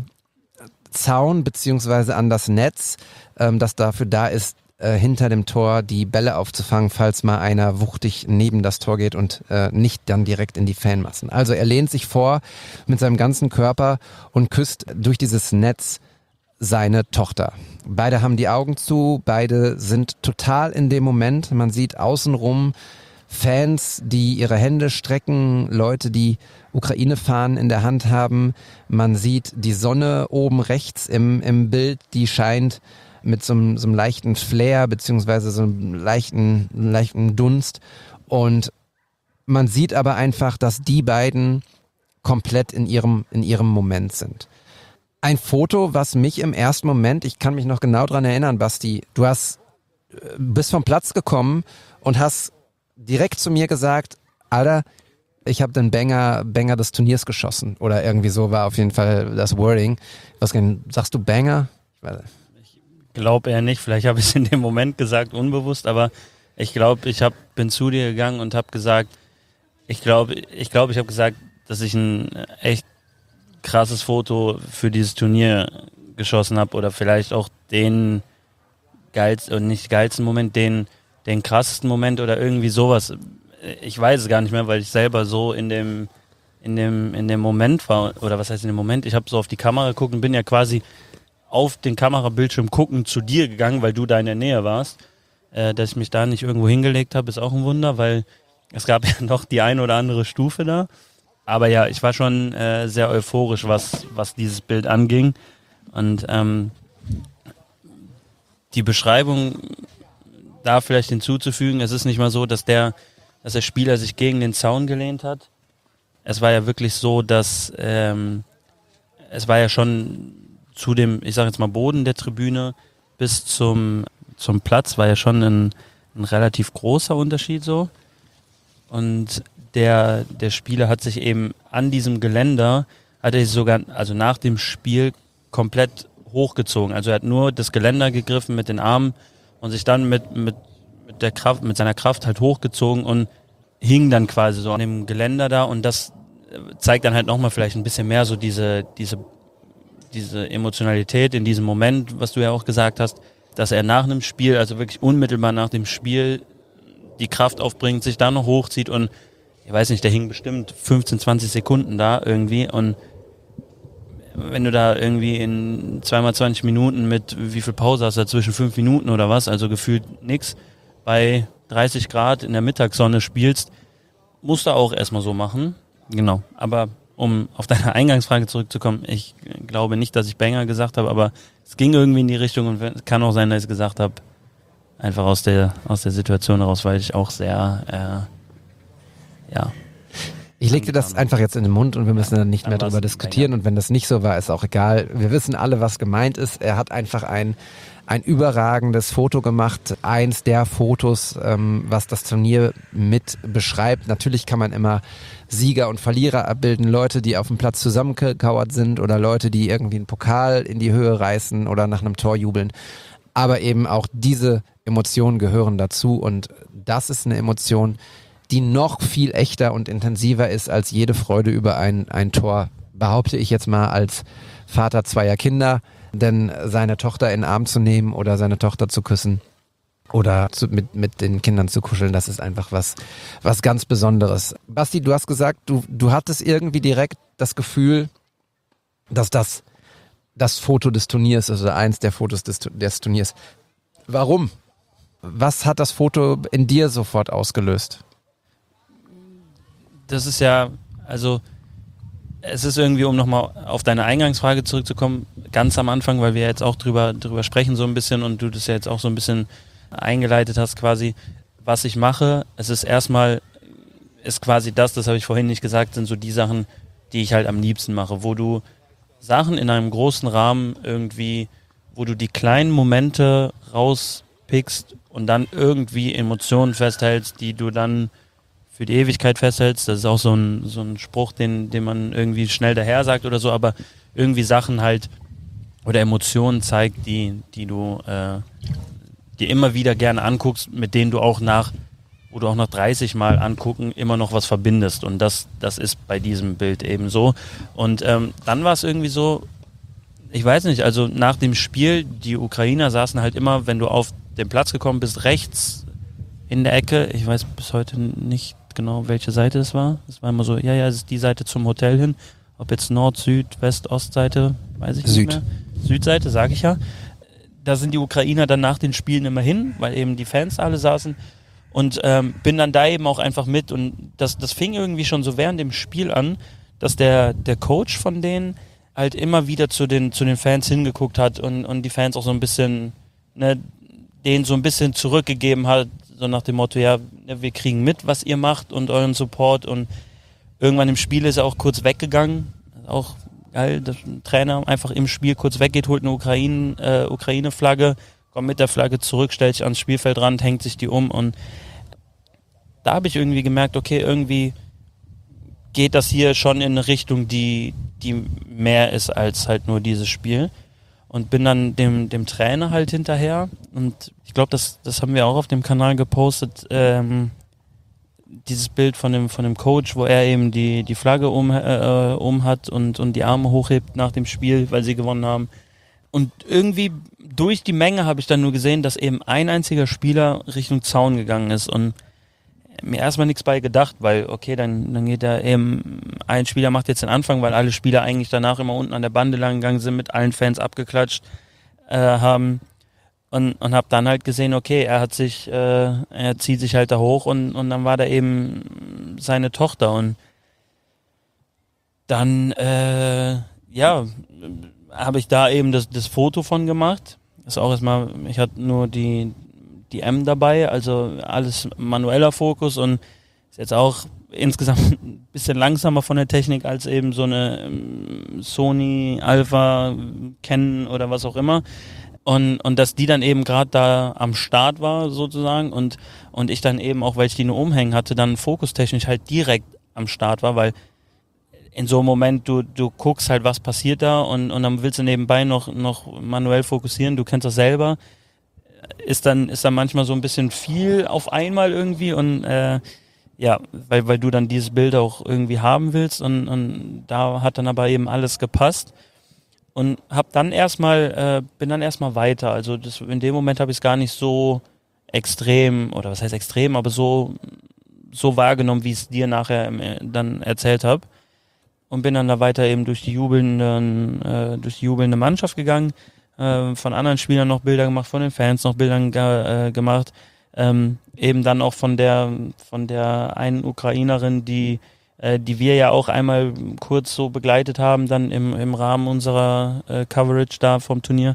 Zaun beziehungsweise an das Netz, ähm, das dafür da ist, äh, hinter dem Tor die Bälle aufzufangen, falls mal einer wuchtig neben das Tor geht und äh, nicht dann direkt in die Fanmassen. Also er lehnt sich vor mit seinem ganzen Körper und küsst durch dieses Netz seine Tochter. Beide haben die Augen zu, beide sind total in dem Moment. Man sieht außenrum Fans, die ihre Hände strecken, Leute, die Ukraine-Fahnen in der Hand haben. Man sieht die Sonne oben rechts im, im Bild, die scheint mit so einem, so einem leichten Flair beziehungsweise so einem leichten, leichten Dunst. Und man sieht aber einfach, dass die beiden komplett in ihrem, in ihrem Moment sind. Ein Foto, was mich im ersten Moment, ich kann mich noch genau dran erinnern, Basti, du hast, bist vom Platz gekommen und hast direkt zu mir gesagt, Alter, ich habe den Banger, Banger des Turniers geschossen. Oder irgendwie so war auf jeden Fall das Wording. Was sagst du Banger? Ich weiß nicht. Ich glaube eher nicht, vielleicht habe ich es in dem Moment gesagt, unbewusst, aber ich glaube, ich hab, bin zu dir gegangen und habe gesagt, ich glaube, ich, glaub, ich habe gesagt, dass ich ein echt krasses Foto für dieses Turnier geschossen habe oder vielleicht auch den geilsten, oder nicht geilsten Moment, den, den krassesten Moment oder irgendwie sowas. Ich weiß es gar nicht mehr, weil ich selber so in dem, in dem, in dem Moment war, oder was heißt in dem Moment? Ich habe so auf die Kamera geguckt und bin ja quasi auf den Kamerabildschirm gucken zu dir gegangen, weil du da in der Nähe warst. Äh, dass ich mich da nicht irgendwo hingelegt habe, ist auch ein Wunder, weil es gab ja noch die eine oder andere Stufe da. Aber ja, ich war schon äh, sehr euphorisch, was, was dieses Bild anging. Und ähm, die Beschreibung da vielleicht hinzuzufügen, es ist nicht mal so, dass der dass der Spieler sich gegen den Zaun gelehnt hat. Es war ja wirklich so, dass ähm, es war ja schon zu dem, ich sage jetzt mal, Boden der Tribüne bis zum, zum Platz war ja schon ein, ein relativ großer Unterschied so. Und der, der Spieler hat sich eben an diesem Geländer, hat er sich sogar, also nach dem Spiel komplett hochgezogen. Also er hat nur das Geländer gegriffen mit den Armen und sich dann mit, mit, mit der Kraft, mit seiner Kraft halt hochgezogen und hing dann quasi so an dem Geländer da, und das zeigt dann halt nochmal vielleicht ein bisschen mehr so diese, diese, diese Emotionalität in diesem Moment, was du ja auch gesagt hast, dass er nach einem Spiel, also wirklich unmittelbar nach dem Spiel, die Kraft aufbringt, sich da noch hochzieht, und ich weiß nicht, der hing bestimmt fünfzehn, zwanzig Sekunden da irgendwie, und wenn du da irgendwie in zweimal zwanzig Minuten mit, wie viel Pause hast du da, zwischen fünf Minuten oder was, also gefühlt nix, bei dreißig Grad in der Mittagssonne spielst, musst du auch erstmal so machen. Genau, aber um auf deine Eingangsfrage zurückzukommen, ich glaube nicht, dass ich Banger gesagt habe, aber es ging irgendwie in die Richtung, und es kann auch sein, dass ich es gesagt habe, einfach aus der, aus der Situation heraus, weil ich auch sehr, äh, ja. Ich leg dir das einfach jetzt in den Mund und wir müssen dann nicht mehr darüber diskutieren, und wenn das nicht so war, ist auch egal. Wir wissen alle, was gemeint ist. Er hat einfach ein, ein überragendes Foto gemacht, eins der Fotos, ähm, was das Turnier mit beschreibt. Natürlich kann man immer Sieger und Verlierer abbilden, Leute, die auf dem Platz zusammengekauert sind oder Leute, die irgendwie einen Pokal in die Höhe reißen oder nach einem Tor jubeln. Aber eben auch diese Emotionen gehören dazu, und das ist eine Emotion, die noch viel echter und intensiver ist als jede Freude über ein, ein Tor, behaupte ich jetzt mal als Vater zweier Kinder, denn seine Tochter in den Arm zu nehmen oder seine Tochter zu küssen oder zu, mit, mit den Kindern zu kuscheln, das ist einfach was, was ganz Besonderes. Basti, du hast gesagt, du, du hattest irgendwie direkt das Gefühl, dass das das Foto des Turniers ist oder eins der Fotos des, des Turniers. Warum? Was hat das Foto in dir sofort ausgelöst? Das ist ja, also es ist irgendwie, um nochmal auf deine Eingangsfrage zurückzukommen, ganz am Anfang, weil wir jetzt auch drüber, drüber sprechen so ein bisschen und du das ja jetzt auch so ein bisschen eingeleitet hast quasi, was ich mache. Es ist erstmal, ist quasi das, das habe ich vorhin nicht gesagt, sind so die Sachen, die ich halt am liebsten mache, wo du Sachen in einem großen Rahmen irgendwie, wo du die kleinen Momente rauspickst und dann irgendwie Emotionen festhältst, die du dann für die Ewigkeit festhältst. Das ist auch so ein, so ein Spruch, den, den man irgendwie schnell daher sagt oder so, aber irgendwie Sachen halt oder Emotionen zeigt, die, die du äh, dir immer wieder gerne anguckst, mit denen du auch nach, wo du auch nach dreißig Mal angucken, immer noch was verbindest. Und das, das ist bei diesem Bild eben so. Und ähm, dann war es irgendwie so, ich weiß nicht, also nach dem Spiel, die Ukrainer saßen halt immer, wenn du auf den Platz gekommen bist, rechts in der Ecke, ich weiß bis heute nicht genau, welche Seite es war. Es war immer so, ja, ja, es ist die Seite zum Hotel hin. Ob jetzt Nord, Süd, West, Ostseite, weiß ich Süd. nicht mehr. Südseite, sage ich ja. Da sind die Ukrainer dann nach den Spielen immer hin, weil eben die Fans alle saßen. Und ähm, bin dann da eben auch einfach mit. Und das, das fing irgendwie schon so während dem Spiel an, dass der, der Coach von denen halt immer wieder zu den, zu den Fans hingeguckt hat und, und die Fans auch so ein bisschen, ne, denen so ein bisschen zurückgegeben hat, so nach dem Motto, ja, wir kriegen mit, was ihr macht und euren Support, und irgendwann im Spiel ist er auch kurz weggegangen, auch geil, dass ein Trainer einfach im Spiel kurz weggeht, holt eine Ukraine, äh, Ukraine-Flagge, kommt mit der Flagge zurück, stellt sich ans Spielfeldrand, hängt sich die um, und da habe ich irgendwie gemerkt, okay, irgendwie geht das hier schon in eine Richtung, die, die mehr ist als halt nur dieses Spiel. Und bin dann dem, dem Trainer halt hinterher, und ich glaube, das, das haben wir auch auf dem Kanal gepostet, ähm, dieses Bild von dem, von dem Coach, wo er eben die, die Flagge um, äh, um hat und, und die Arme hochhebt nach dem Spiel, weil sie gewonnen haben. Und irgendwie durch die Menge habe ich dann nur gesehen, dass eben ein einziger Spieler Richtung Zaun gegangen ist, und mir erstmal nichts bei gedacht, weil okay, dann, dann geht da eben, ein Spieler macht jetzt den Anfang, weil alle Spieler eigentlich danach immer unten an der Bande lang gegangen sind, mit allen Fans abgeklatscht äh, haben, und, und habe dann halt gesehen, okay, er hat sich, äh, er zieht sich halt da hoch, und, und dann war da eben seine Tochter, und dann, äh, ja, habe ich da eben das, das Foto von gemacht. Das ist auch erstmal, ich hatte nur die die M dabei, also alles manueller Fokus, und ist jetzt auch insgesamt ein bisschen langsamer von der Technik als eben so eine ähm, Sony, Alpha, Canon oder was auch immer. Und, und dass die dann eben gerade da am Start war sozusagen und, und ich dann eben auch, weil ich die nur umhängen hatte, dann fokustechnisch halt direkt am Start war, weil in so einem Moment, du, du guckst halt, was passiert da und, und dann willst du nebenbei noch, noch manuell fokussieren, du kennst das selber, ist dann, ist dann manchmal so ein bisschen viel auf einmal irgendwie und äh, ja, weil, weil du dann dieses Bild auch irgendwie haben willst und, und da hat dann aber eben alles gepasst. Und hab dann erstmal, äh, bin dann erstmal weiter. Also das, in dem Moment habe ich es gar nicht so extrem, oder was heißt extrem, aber so, so wahrgenommen, wie ich es dir nachher äh, dann erzählt habe. Und bin dann da weiter eben durch die jubelnden, äh, durch die jubelnde Mannschaft gegangen, äh, von anderen Spielern noch Bilder gemacht, von den Fans noch Bilder ge- äh, gemacht. Ähm, eben dann auch von der, von der einen Ukrainerin, die die wir ja auch einmal kurz so begleitet haben, dann im, im Rahmen unserer äh, Coverage da vom Turnier,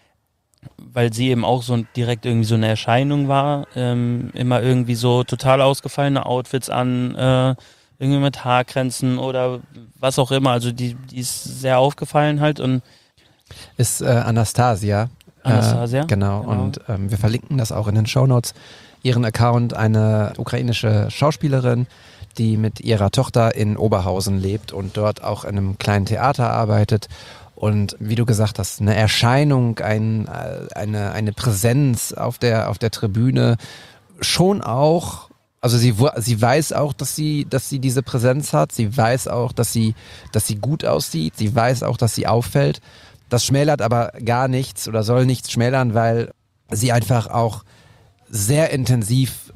weil sie eben auch so direkt irgendwie so eine Erscheinung war, ähm, immer irgendwie so total ausgefallene Outfits an, äh, irgendwie mit Haarkränzen oder was auch immer, also die, die ist sehr aufgefallen halt und ist äh, Anastasia. Anastasia? Äh, genau, genau, und ähm, wir verlinken das auch in den Shownotes. Ihren Account, eine ukrainische Schauspielerin, die mit ihrer Tochter in Oberhausen lebt und dort auch in einem kleinen Theater arbeitet und wie du gesagt hast, eine Erscheinung, ein, eine, eine Präsenz auf der, auf der Tribüne, schon auch, also sie, sie weiß auch, dass sie, dass sie diese Präsenz hat, sie weiß auch, dass sie, dass sie gut aussieht, sie weiß auch, dass sie auffällt. Das schmälert aber gar nichts oder soll nichts schmälern, weil sie einfach auch sehr intensiv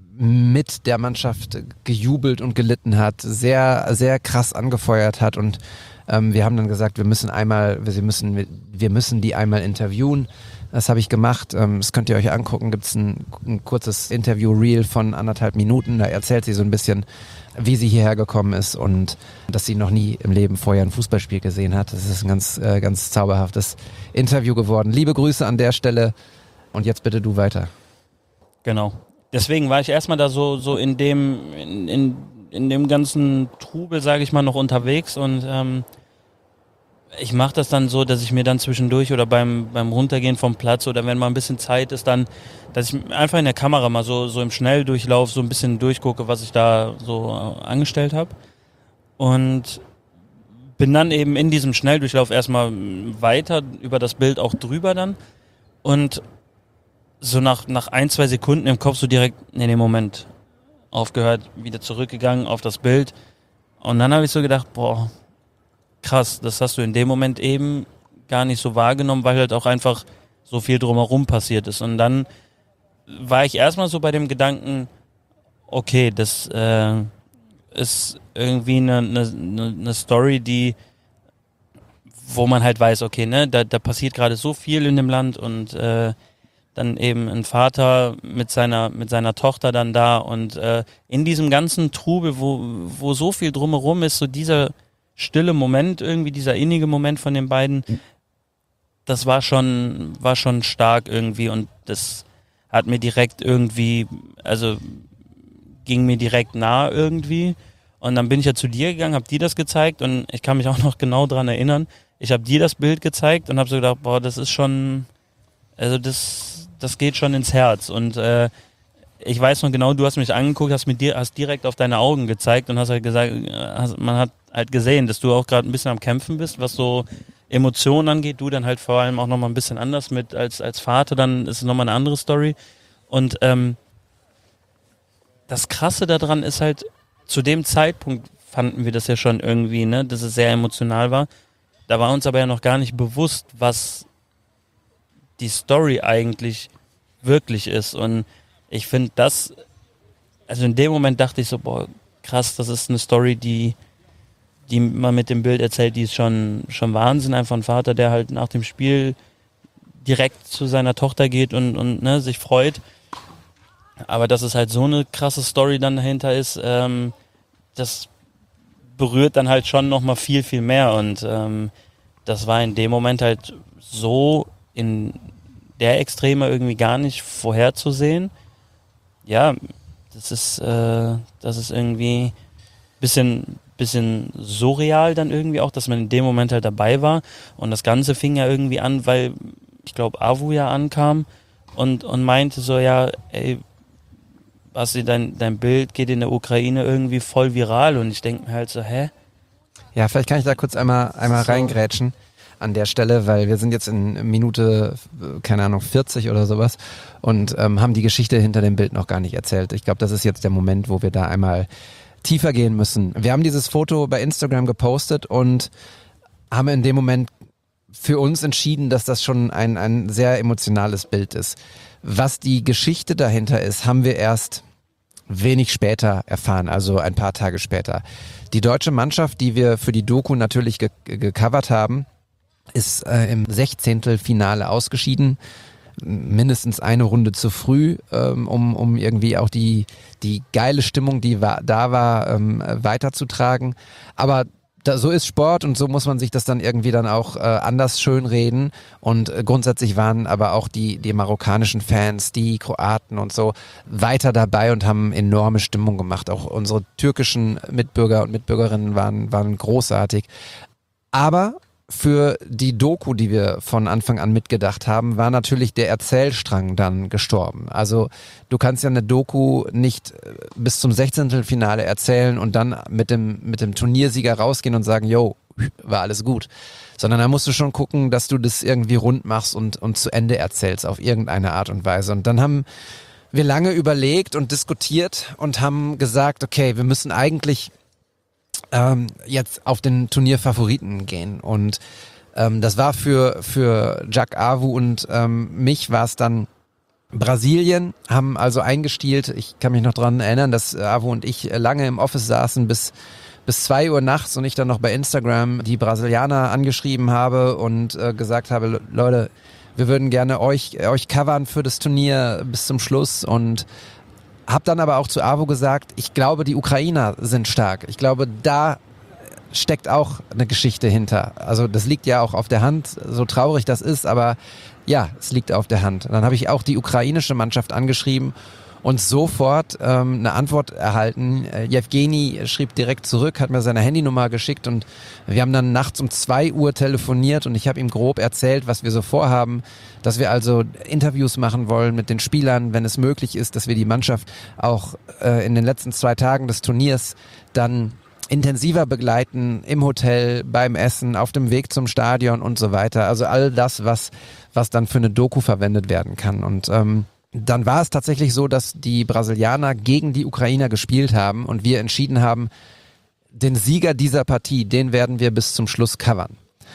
mit der Mannschaft gejubelt und gelitten hat, sehr, sehr krass angefeuert hat und ähm, wir haben dann gesagt, wir müssen einmal, wir müssen, wir müssen die einmal interviewen. Das habe ich gemacht. Ähm, das könnt ihr euch angucken. Gibt es ein, ein kurzes Interview-Reel von anderthalb Minuten. Da erzählt sie so ein bisschen, wie sie hierher gekommen ist und dass sie noch nie im Leben vorher ein Fußballspiel gesehen hat. Das ist ein ganz, äh, ganz zauberhaftes Interview geworden. Liebe Grüße an der Stelle und jetzt bitte du weiter. Genau. Deswegen war ich erstmal da so, so in dem, in, in, in dem ganzen Trubel, sage ich mal, noch unterwegs und ähm, ich mache das dann so, dass ich mir dann zwischendurch oder beim, beim Runtergehen vom Platz oder wenn mal ein bisschen Zeit ist, dann, dass ich einfach in der Kamera mal so, so im Schnelldurchlauf so ein bisschen durchgucke, was ich da so äh, angestellt habe und bin dann eben in diesem Schnelldurchlauf erstmal weiter über das Bild auch drüber dann und so nach, nach ein, zwei Sekunden im Kopf so direkt, nee, nee, Moment, aufgehört, wieder zurückgegangen auf das Bild. Und dann habe ich so gedacht, boah, krass, das hast du in dem Moment eben gar nicht so wahrgenommen, weil halt auch einfach so viel drumherum passiert ist. Und dann war ich erstmal so bei dem Gedanken, okay, das äh, ist irgendwie eine, eine, eine Story, die, wo man halt weiß, okay, ne, da, da passiert gerade so viel in dem Land und äh, dann eben ein Vater mit seiner mit seiner Tochter dann da und äh, in diesem ganzen Trubel, wo wo so viel drumherum ist, so dieser stille Moment irgendwie, dieser innige Moment von den beiden, das war schon war schon stark irgendwie und das hat mir direkt irgendwie, also ging mir direkt nah irgendwie und dann bin ich ja zu dir gegangen, hab dir das gezeigt und ich kann mich auch noch genau dran erinnern, ich habe dir das Bild gezeigt und habe so gedacht, boah, das ist schon, also das das geht schon ins Herz und äh, ich weiß noch genau, du hast mich angeguckt, hast mit dir, hast direkt auf deine Augen gezeigt und hast halt gesagt, hast, man hat halt gesehen, dass du auch gerade ein bisschen am Kämpfen bist, was so Emotionen angeht, du dann halt vor allem auch nochmal ein bisschen anders mit, als, als Vater, dann ist es nochmal eine andere Story und ähm, das Krasse daran ist halt, zu dem Zeitpunkt fanden wir das ja schon irgendwie, ne, dass es sehr emotional war, da war uns aber ja noch gar nicht bewusst, was die Story eigentlich wirklich ist und ich finde das, also in dem Moment dachte ich so, boah, krass, das ist eine Story, die die man mit dem Bild erzählt, die ist schon, schon Wahnsinn, einfach ein Vater, der halt nach dem Spiel direkt zu seiner Tochter geht und, und ne, sich freut, aber dass es halt so eine krasse Story dann dahinter ist, ähm, das berührt dann halt schon nochmal viel, viel mehr und ähm, das war in dem Moment halt so in der Extreme irgendwie gar nicht vorherzusehen. Ja, das ist, äh, das ist irgendwie bisschen, bisschen surreal dann irgendwie auch, dass man in dem Moment halt dabei war. Und das Ganze fing ja irgendwie an, weil ich glaube, Avu ja ankam und, und meinte so, ja, ey, Basti, dein, dein Bild geht in der Ukraine irgendwie voll viral. Und ich denke mir halt so, hä? Ja, vielleicht kann ich da kurz einmal, einmal So. reingrätschen an der Stelle, weil wir sind jetzt in Minute, keine Ahnung, vierzig oder sowas und ähm, haben die Geschichte hinter dem Bild noch gar nicht erzählt. Ich glaube, das ist jetzt der Moment, wo wir da einmal tiefer gehen müssen. Wir haben dieses Foto bei Instagram gepostet und haben in dem Moment für uns entschieden, dass das schon ein, ein sehr emotionales Bild ist. Was die Geschichte dahinter ist, haben wir erst wenig später erfahren, also ein paar Tage später. Die deutsche Mannschaft, die wir für die Doku natürlich ge- gecovert haben, ist äh, im Sechzehntelfinale ausgeschieden. Mindestens eine Runde zu früh, ähm, um, um irgendwie auch die, die geile Stimmung, die war, da war, ähm, weiterzutragen. Aber da, so ist Sport und so muss man sich das dann irgendwie dann auch äh, anders schönreden. Und äh, grundsätzlich waren aber auch die, die marokkanischen Fans, die Kroaten und so weiter dabei und haben enorme Stimmung gemacht. Auch unsere türkischen Mitbürger und Mitbürgerinnen waren, waren großartig. Aber für die Doku, die wir von Anfang an mitgedacht haben, war natürlich der Erzählstrang dann gestorben. Also du kannst ja eine Doku nicht bis zum Sechzehntelfinale erzählen und dann mit dem, mit dem Turniersieger rausgehen und sagen, yo, war alles gut. Sondern da musst du schon gucken, dass du das irgendwie rund machst und, und zu Ende erzählst auf irgendeine Art und Weise. Und dann haben wir lange überlegt und diskutiert und haben gesagt, okay, wir müssen eigentlich Ähm, jetzt auf den Turnierfavoriten gehen und ähm, das war für für Jack Avu und ähm, mich war es dann Brasilien, haben also eingestielt. Ich kann mich noch dran erinnern, dass Avu und ich lange im Office saßen bis bis zwei Uhr nachts und ich dann noch bei Instagram die Brasilianer angeschrieben habe und äh, gesagt habe, Leute, wir würden gerne euch euch covern für das Turnier bis zum Schluss und hab dann aber auch zu Avu gesagt, ich glaube, die Ukrainer sind stark. Ich glaube, da steckt auch eine Geschichte hinter. Also das liegt ja auch auf der Hand, so traurig das ist, aber ja, es liegt auf der Hand. Und dann habe ich auch die ukrainische Mannschaft angeschrieben und sofort ähm, eine Antwort erhalten. Äh, Jewgeni schrieb direkt zurück, hat mir seine Handynummer geschickt und wir haben dann nachts um zwei Uhr telefoniert und ich habe ihm grob erzählt, was wir so vorhaben, dass wir also Interviews machen wollen mit den Spielern, wenn es möglich ist, dass wir die Mannschaft auch äh, in den letzten zwei Tagen des Turniers dann intensiver begleiten, im Hotel, beim Essen, auf dem Weg zum Stadion und so weiter. Also all das, was, was dann für eine Doku verwendet werden kann. Und ähm, dann war es tatsächlich so, dass die Brasilianer gegen die Ukrainer gespielt haben und wir entschieden haben, den Sieger dieser Partie, den werden wir bis zum Schluss covern.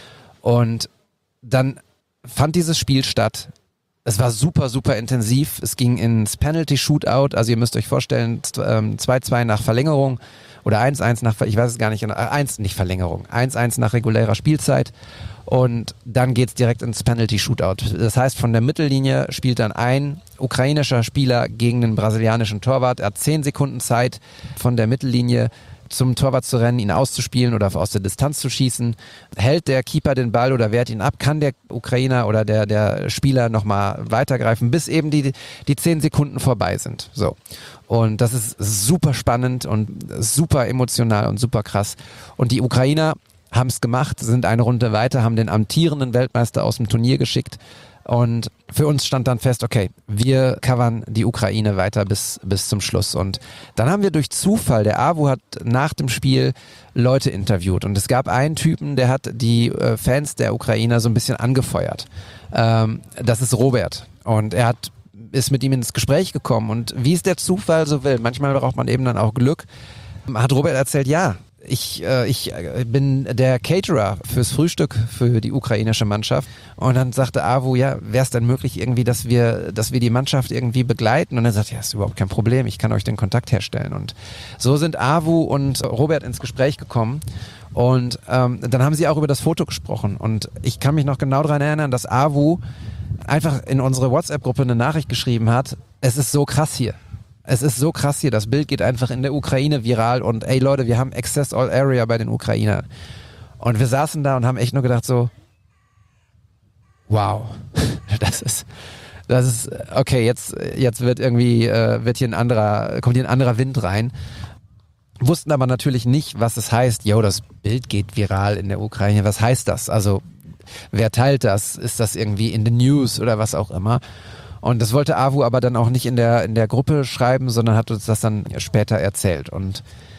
Und dann fand dieses Spiel statt. Es war super, super intensiv. Es ging ins Penalty-Shootout. Also ihr müsst euch vorstellen, zwei zwei nach Verlängerung oder eins eins nach, ich weiß es gar nicht genau, eins nicht Verlängerung, eins eins nach regulärer Spielzeit. Und dann geht's direkt ins Penalty-Shootout. Das heißt, von der Mittellinie spielt dann ein ukrainischer Spieler gegen den brasilianischen Torwart. Er hat zehn Sekunden Zeit, von der Mittellinie zum Torwart zu rennen, ihn auszuspielen oder aus der Distanz zu schießen. Hält der Keeper den Ball oder wehrt ihn ab, kann der Ukrainer oder der, der Spieler nochmal weitergreifen, bis eben die, die zehn Sekunden vorbei sind. So. Und das ist super spannend und super emotional und super krass. Und die Ukrainer haben es gemacht, sind eine Runde weiter, haben den amtierenden Weltmeister aus dem Turnier geschickt. Und für uns stand dann fest, okay, wir covern die Ukraine weiter bis, bis zum Schluss. Und dann haben wir durch Zufall, der Avu hat nach dem Spiel Leute interviewt. Und es gab einen Typen, der hat die äh, Fans der Ukrainer so ein bisschen angefeuert. Ähm, das ist Robert. Und er hat, ist mit ihm ins Gespräch gekommen. Und wie es der Zufall so will, manchmal braucht man eben dann auch Glück, hat Robert erzählt, ja, Ich, äh, ich bin der Caterer fürs Frühstück für die ukrainische Mannschaft. Und dann sagte Avu, ja, wäre es denn möglich irgendwie, dass wir, dass wir die Mannschaft irgendwie begleiten? Und er sagt, ja, ist überhaupt kein Problem, ich kann euch den Kontakt herstellen. Und so sind Avu und Robert ins Gespräch gekommen. Und ähm, dann haben sie auch über das Foto gesprochen. Und ich kann mich noch genau daran erinnern, dass Avu einfach in unsere WhatsApp-Gruppe eine Nachricht geschrieben hat, es ist so krass hier. Es ist so krass hier, das Bild geht einfach in der Ukraine viral und ey Leute, wir haben Access All Area bei den Ukrainern. Und wir saßen da und haben echt nur gedacht so, wow, das ist, Das ist, okay, jetzt, jetzt wird irgendwie, äh, wird hier ein anderer, kommt hier ein anderer Wind rein. Wussten aber natürlich nicht, was es heißt. Jo, das Bild geht viral in der Ukraine. Was heißt das? Also, wer teilt das? Ist das irgendwie in the news oder was auch immer? Und das wollte Awu aber dann auch nicht in der, in der Gruppe schreiben, sondern hat uns das dann später erzählt. Und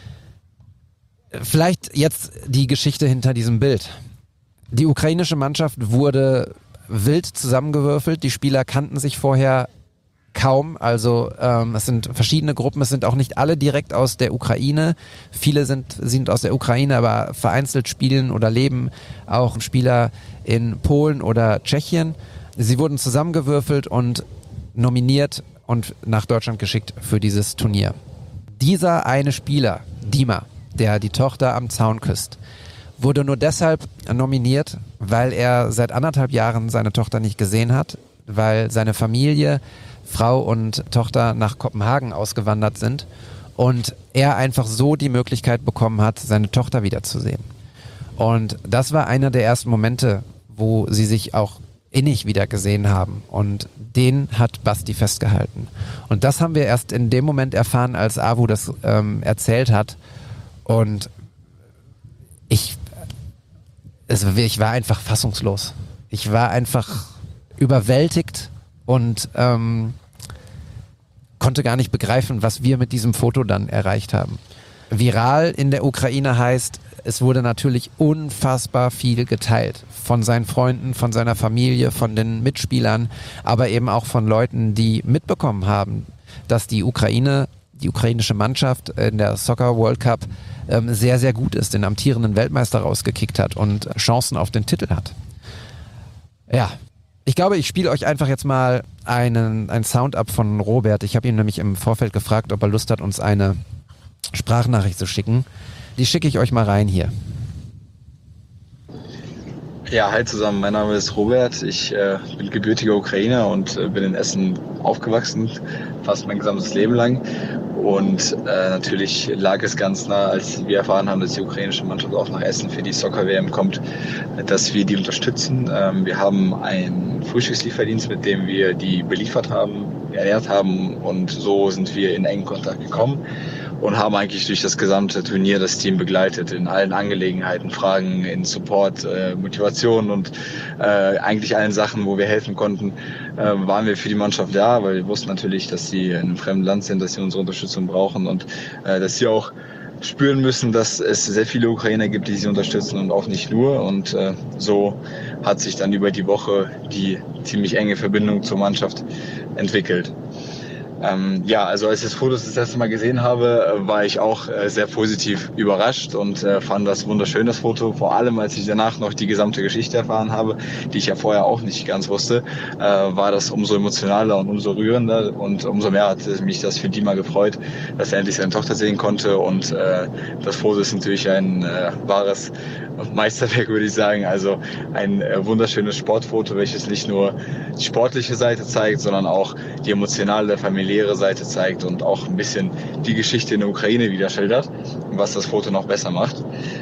vielleicht jetzt die Geschichte hinter diesem Bild. Die ukrainische Mannschaft wurde wild zusammengewürfelt. Die Spieler kannten sich vorher kaum. Also ähm, es sind verschiedene Gruppen. Es sind auch nicht alle direkt aus der Ukraine. Viele sind, sind aus der Ukraine, aber vereinzelt spielen oder leben auch Spieler in Polen oder Tschechien. Sie wurden zusammengewürfelt und nominiert und nach Deutschland geschickt für dieses Turnier. Dieser eine Spieler, Dima, der die Tochter am Zaun küsst, wurde nur deshalb nominiert, weil er seit anderthalb Jahren seine Tochter nicht gesehen hat, weil seine Familie, Frau und Tochter nach Kopenhagen ausgewandert sind und er einfach so die Möglichkeit bekommen hat, seine Tochter wiederzusehen. Und das war einer der ersten Momente, wo sie sich auch innig wieder gesehen haben und den hat Basti festgehalten. Und das haben wir erst in dem Moment erfahren, als Awu das ähm, erzählt hat und ich Es, ich war einfach fassungslos. Ich war einfach überwältigt und ähm, konnte gar nicht begreifen, was wir mit diesem Foto dann erreicht haben. Viral in der Ukraine heißt, es wurde natürlich unfassbar viel geteilt. Von seinen Freunden, von seiner Familie, von den Mitspielern, aber eben auch von Leuten, die mitbekommen haben, dass die Ukraine, die ukrainische Mannschaft in der Soccer World Cup ähm, sehr, sehr gut ist, den amtierenden Weltmeister rausgekickt hat und Chancen auf den Titel hat. Ja, ich glaube, ich spiele euch einfach jetzt mal einen, einen Sound ab von Robert. Ich habe ihn nämlich im Vorfeld gefragt, ob er Lust hat, uns eine Sprachnachricht zu schicken. Die schicke ich euch mal rein hier. Ja, hi zusammen, mein Name ist Robert, ich äh, bin gebürtiger Ukrainer und äh, bin in Essen aufgewachsen, fast mein gesamtes Leben lang. Und äh, natürlich lag es ganz nah, als wir erfahren haben, dass die ukrainische Mannschaft auch nach Essen für die Soccer-W M kommt, dass wir die unterstützen. Ähm, wir haben einen Frühstückslieferdienst, mit dem wir die beliefert haben, ernährt haben und so sind wir in engen Kontakt gekommen. Und haben eigentlich durch das gesamte Turnier das Team begleitet in allen Angelegenheiten, Fragen, in Support, äh, Motivation und äh, eigentlich allen Sachen, wo wir helfen konnten, äh, waren wir für die Mannschaft da, weil wir wussten natürlich, dass sie in einem fremden Land sind, dass sie unsere Unterstützung brauchen und äh, dass sie auch spüren müssen, dass es sehr viele Ukrainer gibt, die sie unterstützen und auch nicht nur. Und äh, so hat sich dann über die Woche die ziemlich enge Verbindung zur Mannschaft entwickelt. Ähm, ja, also als ich das Foto das erste Mal gesehen habe, war ich auch äh, sehr positiv überrascht und äh, fand das wunderschön, das Foto. Vor allem, als ich danach noch die gesamte Geschichte erfahren habe, die ich ja vorher auch nicht ganz wusste, äh, war das umso emotionaler und umso rührender und umso mehr hat mich das für Dima gefreut, dass er endlich seine Tochter sehen konnte und äh, das Foto ist natürlich ein äh, wahres Meisterwerk, würde ich sagen. Also ein äh, wunderschönes Sportfoto, welches nicht nur die sportliche Seite zeigt, sondern auch die emotionale, familiäre Seite zeigt und auch ein bisschen die Geschichte in der Ukraine wieder schildert, was das Foto noch besser macht.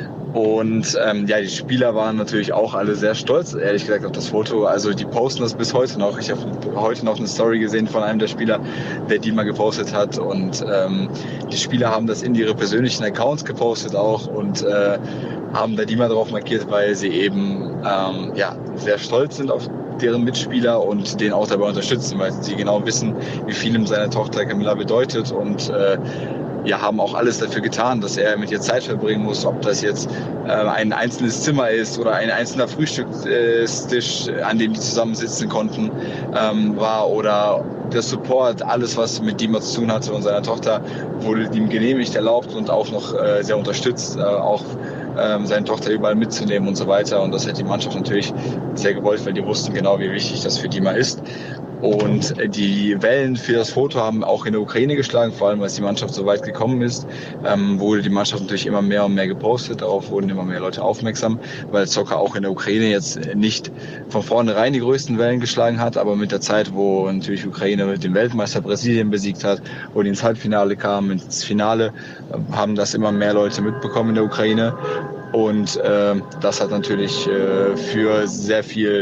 Und ähm, ja, die Spieler waren natürlich auch alle sehr stolz, ehrlich gesagt, auf das Foto. Also die posten das bis heute noch. Ich habe heute noch eine Story gesehen von einem der Spieler, der die mal gepostet hat. Und ähm, die Spieler haben das in ihre persönlichen Accounts gepostet auch und äh, haben da die mal drauf markiert, weil sie eben ähm, ja, sehr stolz sind auf deren Mitspieler und den auch dabei unterstützen, weil sie genau wissen, wie viel ihm seine Tochter Camilla bedeutet und äh, ja, haben auch alles dafür getan, dass er mit ihr Zeit verbringen muss, ob das jetzt äh, ein einzelnes Zimmer ist oder ein einzelner Frühstückstisch, an dem die zusammensitzen konnten, ähm, war oder der Support, alles was mit Dima zu tun hatte und seiner Tochter, wurde ihm genehmigt, erlaubt und auch noch äh, sehr unterstützt, äh, auch ähm, seine Tochter überall mitzunehmen und so weiter. Und das hat die Mannschaft natürlich sehr gewollt, weil die wussten genau, wie wichtig das für Dima ist. Und die Wellen für das Foto haben auch in der Ukraine geschlagen, vor allem als die Mannschaft so weit gekommen ist, ähm, wurde die Mannschaft natürlich immer mehr und mehr gepostet, darauf wurden immer mehr Leute aufmerksam, weil Soccer auch in der Ukraine jetzt nicht von vornherein die größten Wellen geschlagen hat, aber mit der Zeit, wo natürlich Ukraine den Weltmeister Brasilien besiegt hat, wo die ins Halbfinale kamen, ins Finale, haben das immer mehr Leute mitbekommen in der Ukraine und äh, das hat natürlich äh, für sehr viel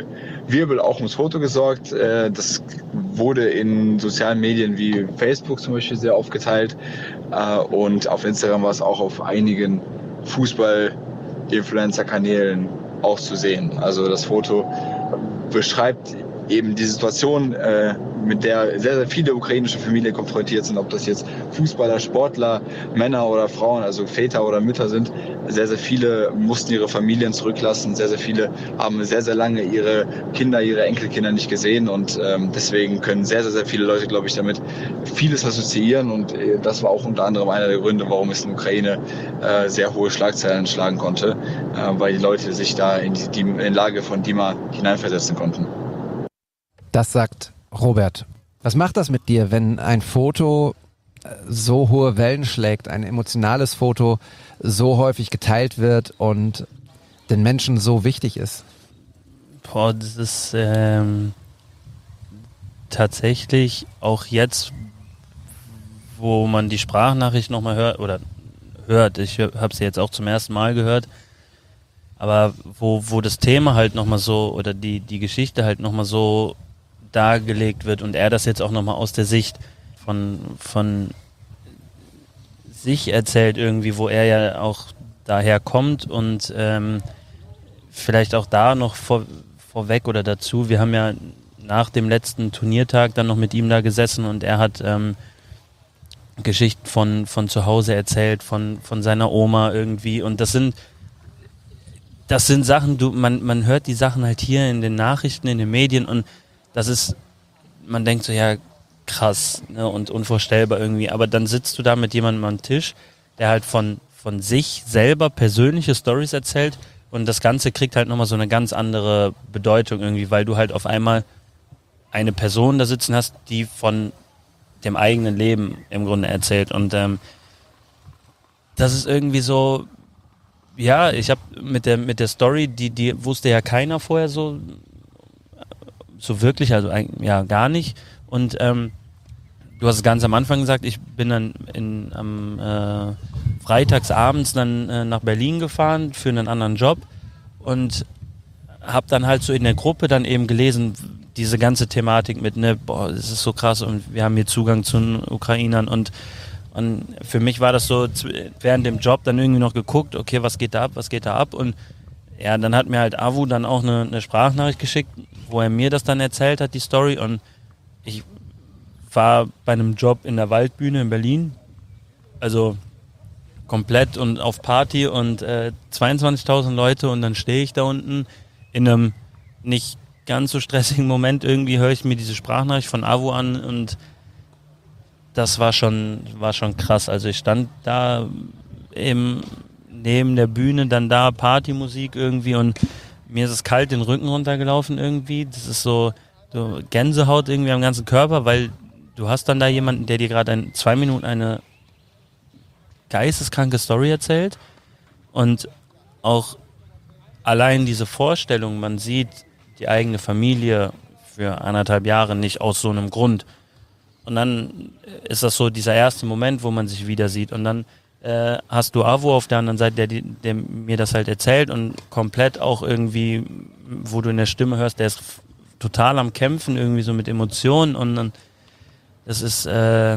Wirbel auch ums Foto gesorgt. Äh, das wurde in sozialen Medien wie Facebook zum Beispiel sehr aufgeteilt. Äh, und auf Instagram war es auch auf einigen Fußball-Influencer-Kanälen auch zu sehen. Also das Foto beschreibt eben die Situation, äh, mit der sehr, sehr viele ukrainische Familien konfrontiert sind, ob das jetzt Fußballer, Sportler, Männer oder Frauen, also Väter oder Mütter sind. Sehr, sehr viele mussten ihre Familien zurücklassen. Sehr, sehr viele haben sehr, sehr lange ihre Kinder, ihre Enkelkinder nicht gesehen. Und ähm, deswegen können sehr, sehr, sehr viele Leute, glaube ich, damit vieles assoziieren. Und äh, das war auch unter anderem einer der Gründe, warum es in der Ukraine äh, sehr hohe Schlagzeilen schlagen konnte, äh, weil die Leute sich da in die, die in die Lage von Dima hineinversetzen konnten. Das sagt Robert. Was macht das mit dir, wenn ein Foto so hohe Wellen schlägt, ein emotionales Foto so häufig geteilt wird und den Menschen so wichtig ist? Boah, das ist ähm, tatsächlich auch jetzt, wo man die Sprachnachricht nochmal hört, oder hört, ich habe sie jetzt auch zum ersten Mal gehört, aber wo, wo das Thema halt nochmal so, oder die, die Geschichte halt nochmal so dargelegt wird und er das jetzt auch nochmal aus der Sicht von, von sich erzählt irgendwie, wo er ja auch daher kommt und ähm, vielleicht auch da noch vor, vorweg oder dazu, wir haben ja nach dem letzten Turniertag dann noch mit ihm da gesessen und er hat ähm, Geschichten von, von zu Hause erzählt, von, von seiner Oma irgendwie und das sind das sind Sachen, du, man, man hört die Sachen halt hier in den Nachrichten, in den Medien und das ist, man denkt so, ja, krass, ne, und unvorstellbar irgendwie, aber dann sitzt du da mit jemandem am Tisch, der halt von, von sich selber persönliche Storys erzählt und das Ganze kriegt halt nochmal so eine ganz andere Bedeutung irgendwie, weil du halt auf einmal eine Person da sitzen hast, die von dem eigenen Leben im Grunde erzählt und ähm, das ist irgendwie so, ja, ich habe mit der, mit der Story, die, die wusste ja keiner vorher so so wirklich, also ja gar nicht. Und ähm, du hast es ganz am Anfang gesagt, ich bin dann in, am äh, freitagsabends dann äh, nach Berlin gefahren für einen anderen Job und habe dann halt so in der Gruppe dann eben gelesen, diese ganze Thematik mit, ne, boah, das ist so krass und wir haben hier Zugang zu den Ukrainern und, und für mich war das so, während dem Job dann irgendwie noch geguckt, okay, was geht da ab, was geht da ab und ja, dann hat mir halt Avu dann auch eine, eine Sprachnachricht geschickt, wo er mir das dann erzählt hat, die Story. Und ich war bei einem Job in der Waldbühne in Berlin, also komplett und auf Party und äh, zweiundzwanzigtausend Leute und dann stehe ich da unten in einem nicht ganz so stressigen Moment. Irgendwie höre ich mir diese Sprachnachricht von Avu an und das war schon, war schon krass. Also ich stand da im neben der Bühne, dann da Partymusik irgendwie und mir ist es kalt den Rücken runtergelaufen irgendwie. Das ist so, so Gänsehaut irgendwie am ganzen Körper, weil du hast dann da jemanden, der dir gerade in zwei Minuten eine geisteskranke Story erzählt und auch allein diese Vorstellung, man sieht die eigene Familie für anderthalb Jahre nicht aus so einem Grund und dann ist das so dieser erste Moment, wo man sich wieder sieht und dann Äh, hast du Avu auf der anderen Seite, der, der mir das halt erzählt und komplett auch irgendwie, wo du in der Stimme hörst, der ist f- total am Kämpfen, irgendwie so mit Emotionen und dann, das ist, äh,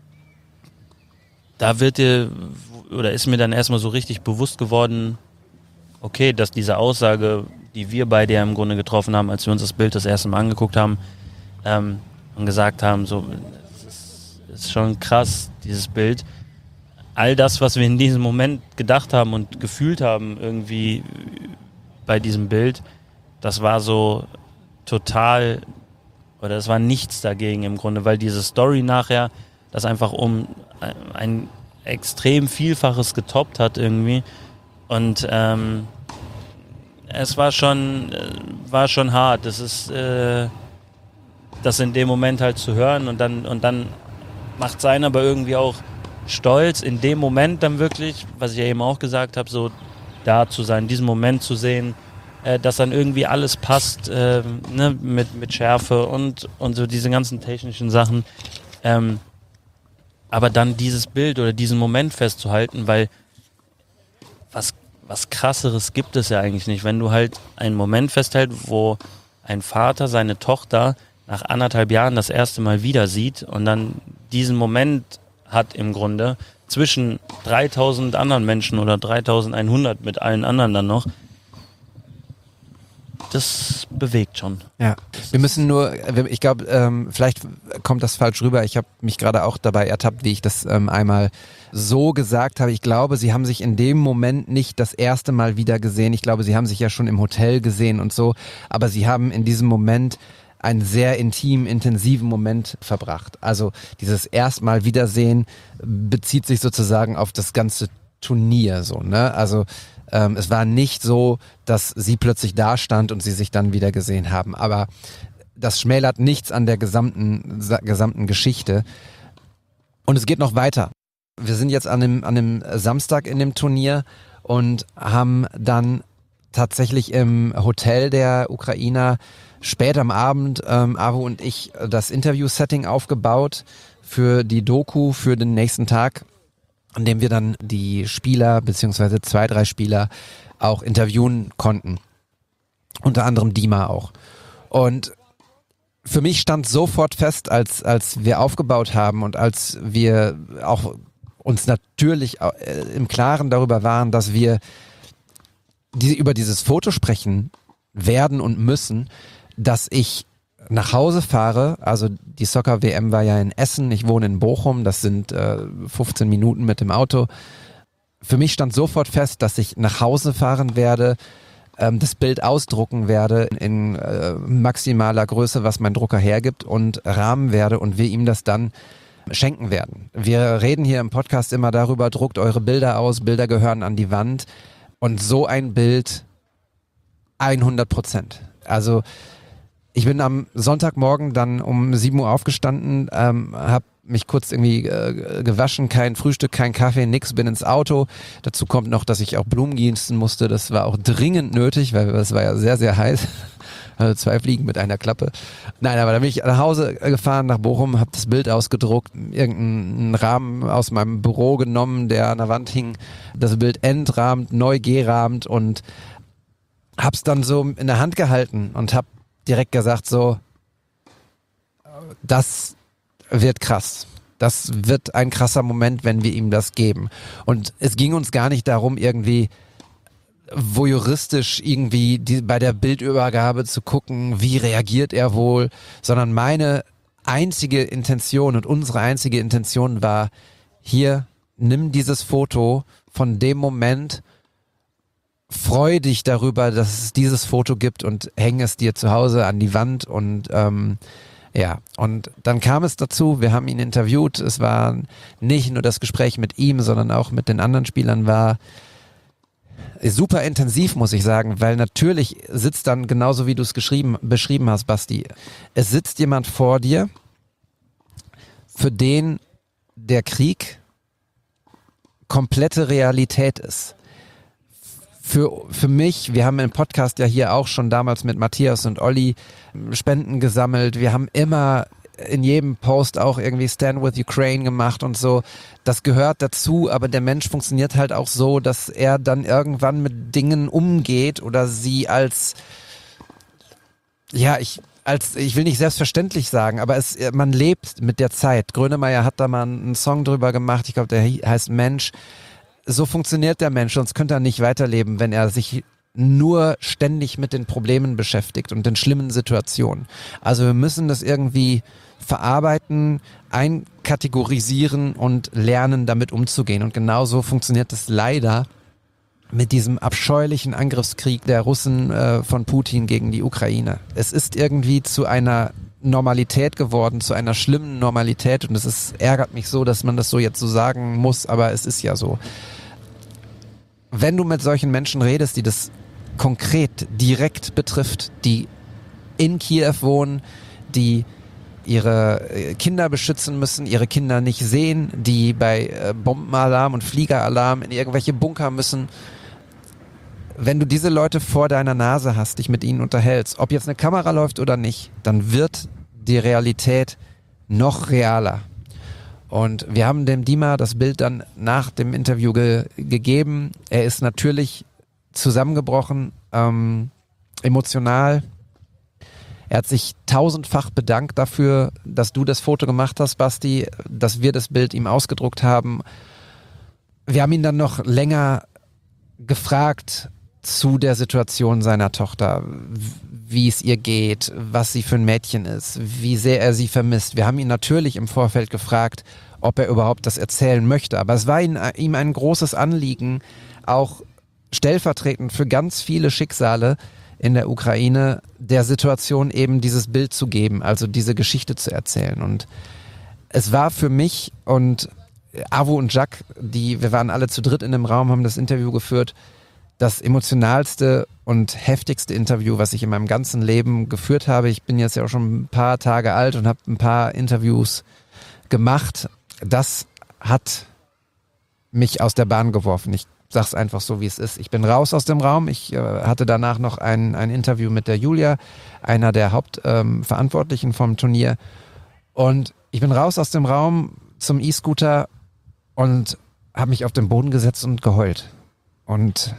da wird dir, oder ist mir dann erstmal so richtig bewusst geworden, okay, dass diese Aussage, die wir beide ja im Grunde getroffen haben, als wir uns das Bild das erste Mal angeguckt haben ähm, und gesagt haben, so, das ist, ist schon krass, dieses Bild. All das, was wir in diesem Moment gedacht haben und gefühlt haben irgendwie bei diesem Bild, das war so total, oder das war nichts dagegen im Grunde, weil diese Story nachher das einfach um ein extrem Vielfaches getoppt hat irgendwie und ähm, es war schon, war schon hart, das ist äh, das in dem Moment halt zu hören und dann, und dann macht es einen aber irgendwie auch stolz, in dem Moment dann wirklich, was ich ja eben auch gesagt habe, so da zu sein, diesen Moment zu sehen, äh, dass dann irgendwie alles passt, äh, ne, mit, mit Schärfe und, und so diese ganzen technischen Sachen. Ähm, aber dann dieses Bild oder diesen Moment festzuhalten, weil was, was krasseres gibt es ja eigentlich nicht, wenn du halt einen Moment festhältst, wo ein Vater seine Tochter nach anderthalb Jahren das erste Mal wieder sieht und dann diesen Moment hat im Grunde zwischen dreitausend anderen Menschen oder dreitausendeinhundert mit allen anderen dann noch. Das bewegt schon. Ja, wir müssen nur, ich glaube, ähm, vielleicht kommt das falsch rüber. Ich habe mich gerade auch dabei ertappt, wie ich das ähm, einmal so gesagt habe. Ich glaube, sie haben sich in dem Moment nicht das erste Mal wieder gesehen. Ich glaube, sie haben sich ja schon im Hotel gesehen und so. Aber sie haben in diesem Moment einen sehr intimen, intensiven Moment verbracht. Also dieses erstmal Wiedersehen bezieht sich sozusagen auf das ganze Turnier so, ne? Also ähm, es war nicht so, dass sie plötzlich da stand und sie sich dann wieder gesehen haben. Aber das schmälert nichts an der gesamten, gesamten Geschichte. Und es geht noch weiter. Wir sind jetzt an dem, an dem Samstag in dem Turnier und haben dann tatsächlich im Hotel der Ukrainer spät am Abend, ähm, Avu und ich, das Interview-Setting aufgebaut für die Doku für den nächsten Tag, an dem wir dann die Spieler, beziehungsweise zwei, drei Spieler auch interviewen konnten. Unter anderem Dima auch. Und für mich stand sofort fest, als, als wir aufgebaut haben und als wir auch uns natürlich im Klaren darüber waren, dass wir die, über dieses Foto sprechen werden und müssen, dass ich nach Hause fahre. Also die Soccer-W M war ja in Essen, ich wohne in Bochum, das sind äh, fünfzehn Minuten mit dem Auto. Für mich stand sofort fest, dass ich nach Hause fahren werde, ähm, das Bild ausdrucken werde in äh, maximaler Größe, was mein Drucker hergibt, und rahmen werde und wir ihm das dann schenken werden. Wir reden hier im Podcast immer darüber, druckt eure Bilder aus, Bilder gehören an die Wand, und so ein Bild hundert Prozent. Also ich bin am Sonntagmorgen dann um sieben Uhr aufgestanden, ähm, habe mich kurz irgendwie äh, gewaschen, kein Frühstück, kein Kaffee, nix, bin ins Auto. Dazu kommt noch, dass ich auch Blumen gießen musste. Das war auch dringend nötig, weil es war ja sehr, sehr heiß. Also zwei Fliegen mit einer Klappe. Nein, aber dann bin ich nach Hause gefahren, nach Bochum, habe das Bild ausgedruckt, irgendeinen Rahmen aus meinem Büro genommen, der an der Wand hing, das Bild entrahmt, neu gerahmt und hab's dann so in der Hand gehalten und hab direkt gesagt so, das wird krass. Das wird ein krasser Moment, wenn wir ihm das geben. Und es ging uns gar nicht darum, irgendwie voyeuristisch irgendwie die, bei der Bildübergabe zu gucken, wie reagiert er wohl, sondern meine einzige Intention und unsere einzige Intention war, hier, nimm dieses Foto von dem Moment, freu dich darüber, dass es dieses Foto gibt und häng es dir zu Hause an die Wand und ähm, ja, und dann kam es dazu, wir haben ihn interviewt, es war nicht nur das Gespräch mit ihm, sondern auch mit den anderen Spielern war super intensiv, muss ich sagen, weil natürlich sitzt dann, genauso wie du es geschrieben, beschrieben hast, Basti, es sitzt jemand vor dir, für den der Krieg komplette Realität ist. Für, für mich, wir haben im Podcast ja hier auch schon damals mit Matthias und Olli Spenden gesammelt. Wir haben immer in jedem Post auch irgendwie Stand with Ukraine gemacht und so. Das gehört dazu, aber der Mensch funktioniert halt auch so, dass er dann irgendwann mit Dingen umgeht oder sie als, ja, ich, als, ich will nicht selbstverständlich sagen, aber es, man lebt mit der Zeit. Grönemeyer hat da mal einen Song drüber gemacht, ich glaube, der heißt Mensch. So funktioniert der Mensch, sonst könnte er nicht weiterleben, wenn er sich nur ständig mit den Problemen beschäftigt und den schlimmen Situationen. Also wir müssen das irgendwie verarbeiten, einkategorisieren und lernen, damit umzugehen. Und genauso funktioniert es leider mit diesem abscheulichen Angriffskrieg der Russen äh, von Putin gegen die Ukraine. Es ist irgendwie zu einer Normalität geworden, zu einer schlimmen Normalität, und es ist, ärgert mich so, dass man das so jetzt so sagen muss, aber es ist ja so. Wenn du mit solchen Menschen redest, die das konkret, direkt betrifft, die in Kiew wohnen, die ihre Kinder beschützen müssen, ihre Kinder nicht sehen, die bei Bombenalarm und Fliegeralarm in irgendwelche Bunker müssen, wenn du diese Leute vor deiner Nase hast, dich mit ihnen unterhältst, ob jetzt eine Kamera läuft oder nicht, dann wird die Realität noch realer. Und wir haben dem Dima das Bild dann nach dem Interview ge- gegeben. Er ist natürlich zusammengebrochen, ähm, emotional. Er hat sich tausendfach bedankt dafür, dass du das Foto gemacht hast, Basti, dass wir das Bild ihm ausgedruckt haben. Wir haben ihn dann noch länger gefragt zu der Situation seiner Tochter, wie es ihr geht, was sie für ein Mädchen ist, wie sehr er sie vermisst. Wir haben ihn natürlich im Vorfeld gefragt, ob er überhaupt das erzählen möchte. Aber es war ihm, ihm ein großes Anliegen, auch stellvertretend für ganz viele Schicksale in der Ukraine, der Situation eben dieses Bild zu geben, also diese Geschichte zu erzählen. Und es war für mich und Avu und Jack, die, wir waren alle zu dritt in dem Raum, haben das Interview geführt, das emotionalste und heftigste Interview, was ich in meinem ganzen Leben geführt habe. Ich bin jetzt ja auch schon ein paar Tage alt und habe ein paar Interviews gemacht. Das hat mich aus der Bahn geworfen. Ich sag's einfach so, wie es ist. Ich bin raus aus dem Raum. Ich äh, hatte danach noch ein, ein Interview mit der Julia, einer der Hauptverantwortlichen ähm, vom Turnier. Und ich bin raus aus dem Raum zum E-Scooter und habe mich auf den Boden gesetzt und geheult. Und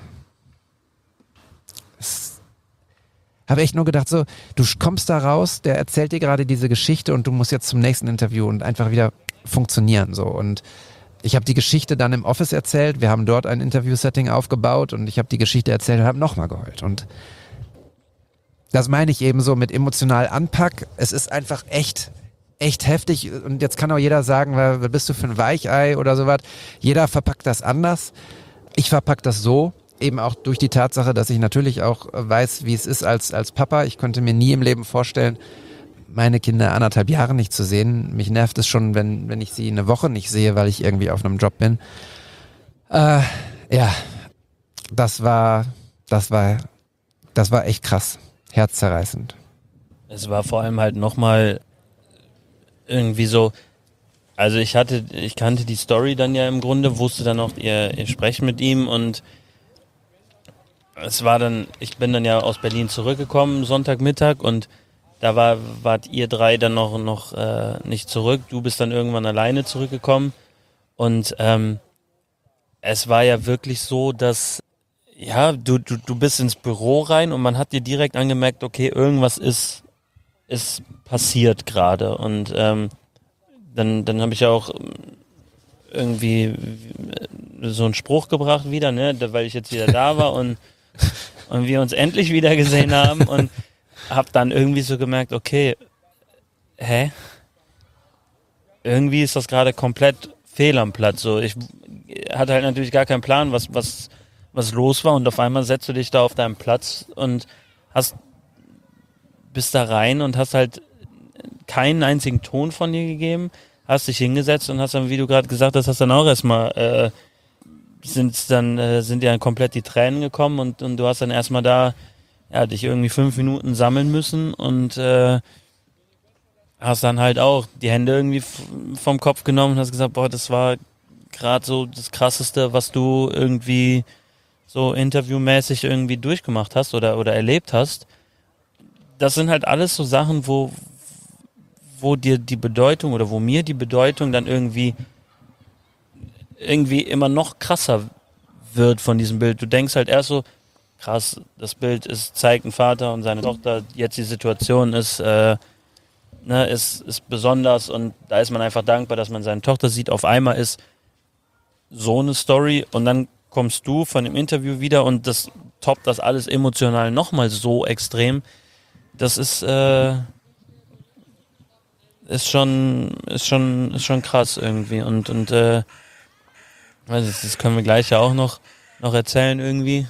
habe echt nur gedacht, so, du kommst da raus, der erzählt dir gerade diese Geschichte und du musst jetzt zum nächsten Interview und einfach wieder funktionieren. So. Und ich habe die Geschichte dann im Office erzählt, wir haben dort ein Interview-Setting aufgebaut und ich habe die Geschichte erzählt und habe nochmal geheult. Und das meine ich eben so mit emotional Anpack. Es ist einfach echt, echt heftig und jetzt kann auch jeder sagen, was bist du für ein Weichei oder sowas. Jeder verpackt das anders. Ich verpacke das so, eben auch durch die Tatsache, dass ich natürlich auch weiß, wie es ist als, als Papa. Ich konnte mir nie im Leben vorstellen, meine Kinder anderthalb Jahre nicht zu sehen. Mich nervt es schon, wenn, wenn ich sie eine Woche nicht sehe, weil ich irgendwie auf einem Job bin. Äh, ja, das war, das war, das war echt krass, herzzerreißend. Es war vor allem halt nochmal irgendwie so, also ich hatte, ich kannte die Story dann ja im Grunde, wusste dann auch ihr, ihr Sprechen mit ihm und es war dann, ich bin dann ja aus Berlin zurückgekommen, Sonntagmittag und da war, wart ihr drei dann noch, noch äh, nicht zurück. Du bist dann irgendwann alleine zurückgekommen und ähm, es war ja wirklich so, dass ja, du, du, du bist ins Büro rein und man hat dir direkt angemerkt, okay, irgendwas ist, ist passiert gerade und ähm, dann, dann habe ich ja auch irgendwie so einen Spruch gebracht wieder, ne, weil ich jetzt wieder da war und und wir uns endlich wieder gesehen haben und hab dann irgendwie so gemerkt, okay, hä? Irgendwie ist das gerade komplett fehl am Platz. So, ich hatte halt natürlich gar keinen Plan, was, was, was los war und auf einmal setzt du dich da auf deinen Platz und hast, bist da rein und hast halt keinen einzigen Ton von dir gegeben, hast dich hingesetzt und hast dann, wie du gerade gesagt hast, hast dann auch erstmal äh, sind dann äh, sind dir dann komplett die Tränen gekommen und, und du hast dann erstmal da ja, dich irgendwie fünf Minuten sammeln müssen und äh, hast dann halt auch die Hände irgendwie f- vom Kopf genommen und hast gesagt, boah, das war gerade so das Krasseste, was du irgendwie so interviewmäßig irgendwie durchgemacht hast oder, oder erlebt hast. Das sind halt alles so Sachen, wo, wo dir die Bedeutung oder wo mir die Bedeutung dann irgendwie irgendwie immer noch krasser wird von diesem Bild. Du denkst halt erst so, krass, das Bild ist, zeigt ein Vater und seine Tochter, jetzt die Situation ist, äh, ne, ist, ist besonders und da ist man einfach dankbar, dass man seine Tochter sieht. Auf einmal ist so eine Story und dann kommst du von dem Interview wieder und das toppt das alles emotional nochmal so extrem. Das ist, äh, ist schon, ist schon, ist schon krass irgendwie und, und, äh, weiß ich, das können wir gleich ja auch noch, noch erzählen irgendwie.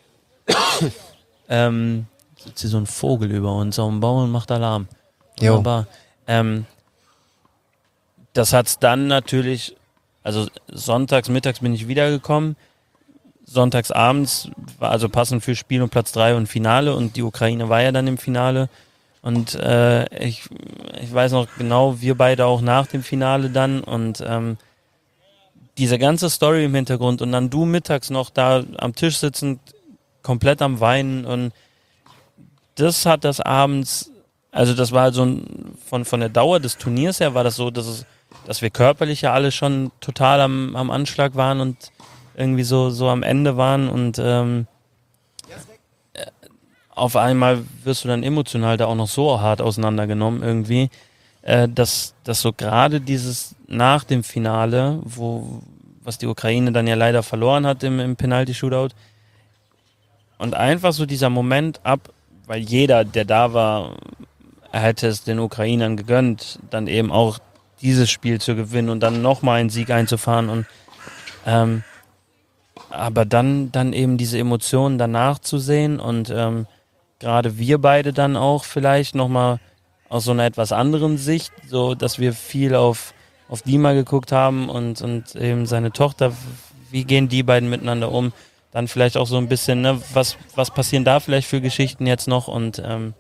ähm, sitzt hier so ein Vogel über uns auf dem Baum und macht Alarm. Aber ähm, das hat's dann natürlich, also sonntags, mittags bin ich wiedergekommen, sonntags abends, war also passend für Spiel und Platz drei und Finale und die Ukraine war ja dann im Finale und äh, ich, ich weiß noch genau, wir beide auch nach dem Finale dann und ähm, diese ganze Story im Hintergrund und dann du mittags noch da am Tisch sitzend, komplett am Weinen und das hat das abends, also das war halt so ein, von, von der Dauer des Turniers her war das so, dass es, dass wir körperlich ja alle schon total am, am Anschlag waren und irgendwie so, so am Ende waren und ähm, auf einmal wirst du dann emotional da auch noch so hart auseinandergenommen irgendwie, äh, dass, dass so gerade dieses nach dem Finale, wo was die Ukraine dann ja leider verloren hat im, im Penalty-Shootout, und einfach so dieser Moment ab, weil jeder, der da war, hätte es den Ukrainern gegönnt, dann eben auch dieses Spiel zu gewinnen und dann nochmal einen Sieg einzufahren. Und ähm, aber dann, dann eben diese Emotionen danach zu sehen und ähm, gerade wir beide dann auch vielleicht nochmal aus so einer etwas anderen Sicht, so dass wir viel auf, auf Dima geguckt haben und, und eben seine Tochter, wie gehen die beiden miteinander um? Dann vielleicht auch so ein bisschen, ne, was, was passieren da vielleicht für Geschichten jetzt noch? Und ähm,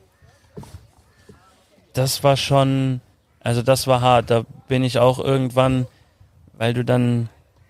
das war schon, also das war hart. Da bin ich auch irgendwann, weil du dann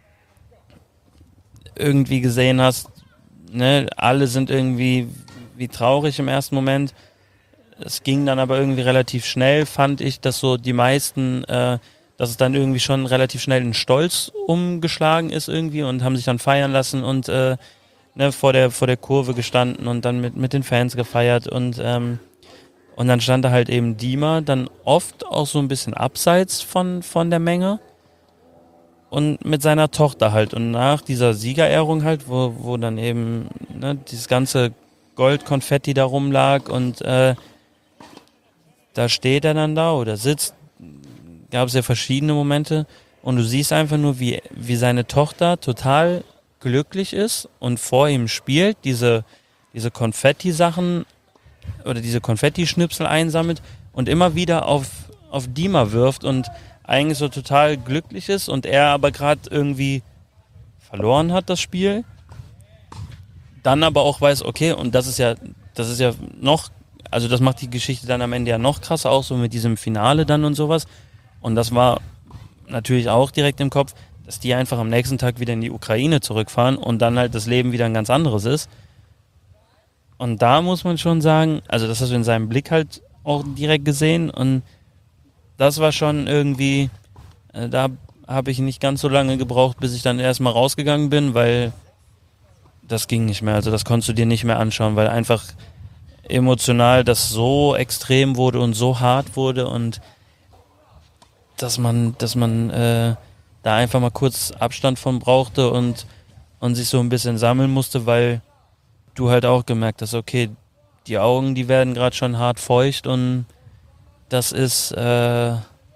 irgendwie gesehen hast, ne, alle sind irgendwie wie traurig im ersten Moment. Es ging dann aber irgendwie relativ schnell, fand ich, dass so die meisten, äh, dass es dann irgendwie schon relativ schnell in Stolz umgeschlagen ist irgendwie und haben sich dann feiern lassen und äh, ne, vor der vor der Kurve gestanden und dann mit mit den Fans gefeiert und ähm, und dann stand da halt eben Dima, dann oft auch so ein bisschen abseits von von der Menge und mit seiner Tochter halt und nach dieser Siegerehrung halt, wo wo dann eben ne, dieses ganze Goldkonfetti da rumlag und äh, da steht er dann da oder sitzt, gab es ja verschiedene Momente und du siehst einfach nur, wie, wie seine Tochter total glücklich ist und vor ihm spielt, diese, diese Konfetti-Sachen oder diese Konfetti-Schnipsel einsammelt und immer wieder auf, auf Dima wirft und eigentlich so total glücklich ist und er aber gerade irgendwie verloren hat, das Spiel. Dann aber auch weiß, okay, und das ist ja, das ist ja noch, also das macht die Geschichte dann am Ende ja noch krasser, auch so mit diesem Finale dann und sowas. Und das war natürlich auch direkt im Kopf, dass die einfach am nächsten Tag wieder in die Ukraine zurückfahren und dann halt das Leben wieder ein ganz anderes ist. Und da muss man schon sagen, also das hast du in seinem Blick halt auch direkt gesehen und das war schon irgendwie, äh, da habe ich nicht ganz so lange gebraucht, bis ich dann erstmal rausgegangen bin, weil das ging nicht mehr, also das konntest du dir nicht mehr anschauen, weil einfach emotional das so extrem wurde und so hart wurde und dass man, dass man äh, da einfach mal kurz Abstand von brauchte und, und sich so ein bisschen sammeln musste, weil du halt auch gemerkt hast, okay, die Augen, die werden gerade schon hart feucht und das ist äh,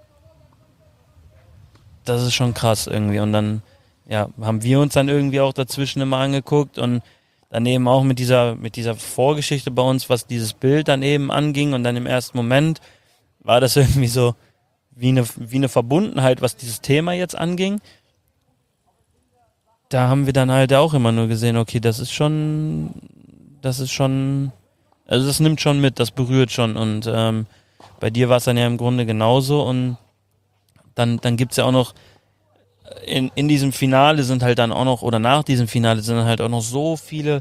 das ist schon krass irgendwie und dann ja, haben wir uns dann irgendwie auch dazwischen immer angeguckt und dann eben auch mit dieser, mit dieser Vorgeschichte bei uns, was dieses Bild dann eben anging und dann im ersten Moment war das irgendwie so wie eine, wie eine Verbundenheit, was dieses Thema jetzt anging. Da haben wir dann halt auch immer nur gesehen, okay, das ist schon, das ist schon, also das nimmt schon mit, das berührt schon und ähm, bei dir war es dann ja im Grunde genauso und dann, dann gibt's ja auch noch In, in diesem Finale sind halt dann auch noch, oder nach diesem Finale sind halt auch noch so viele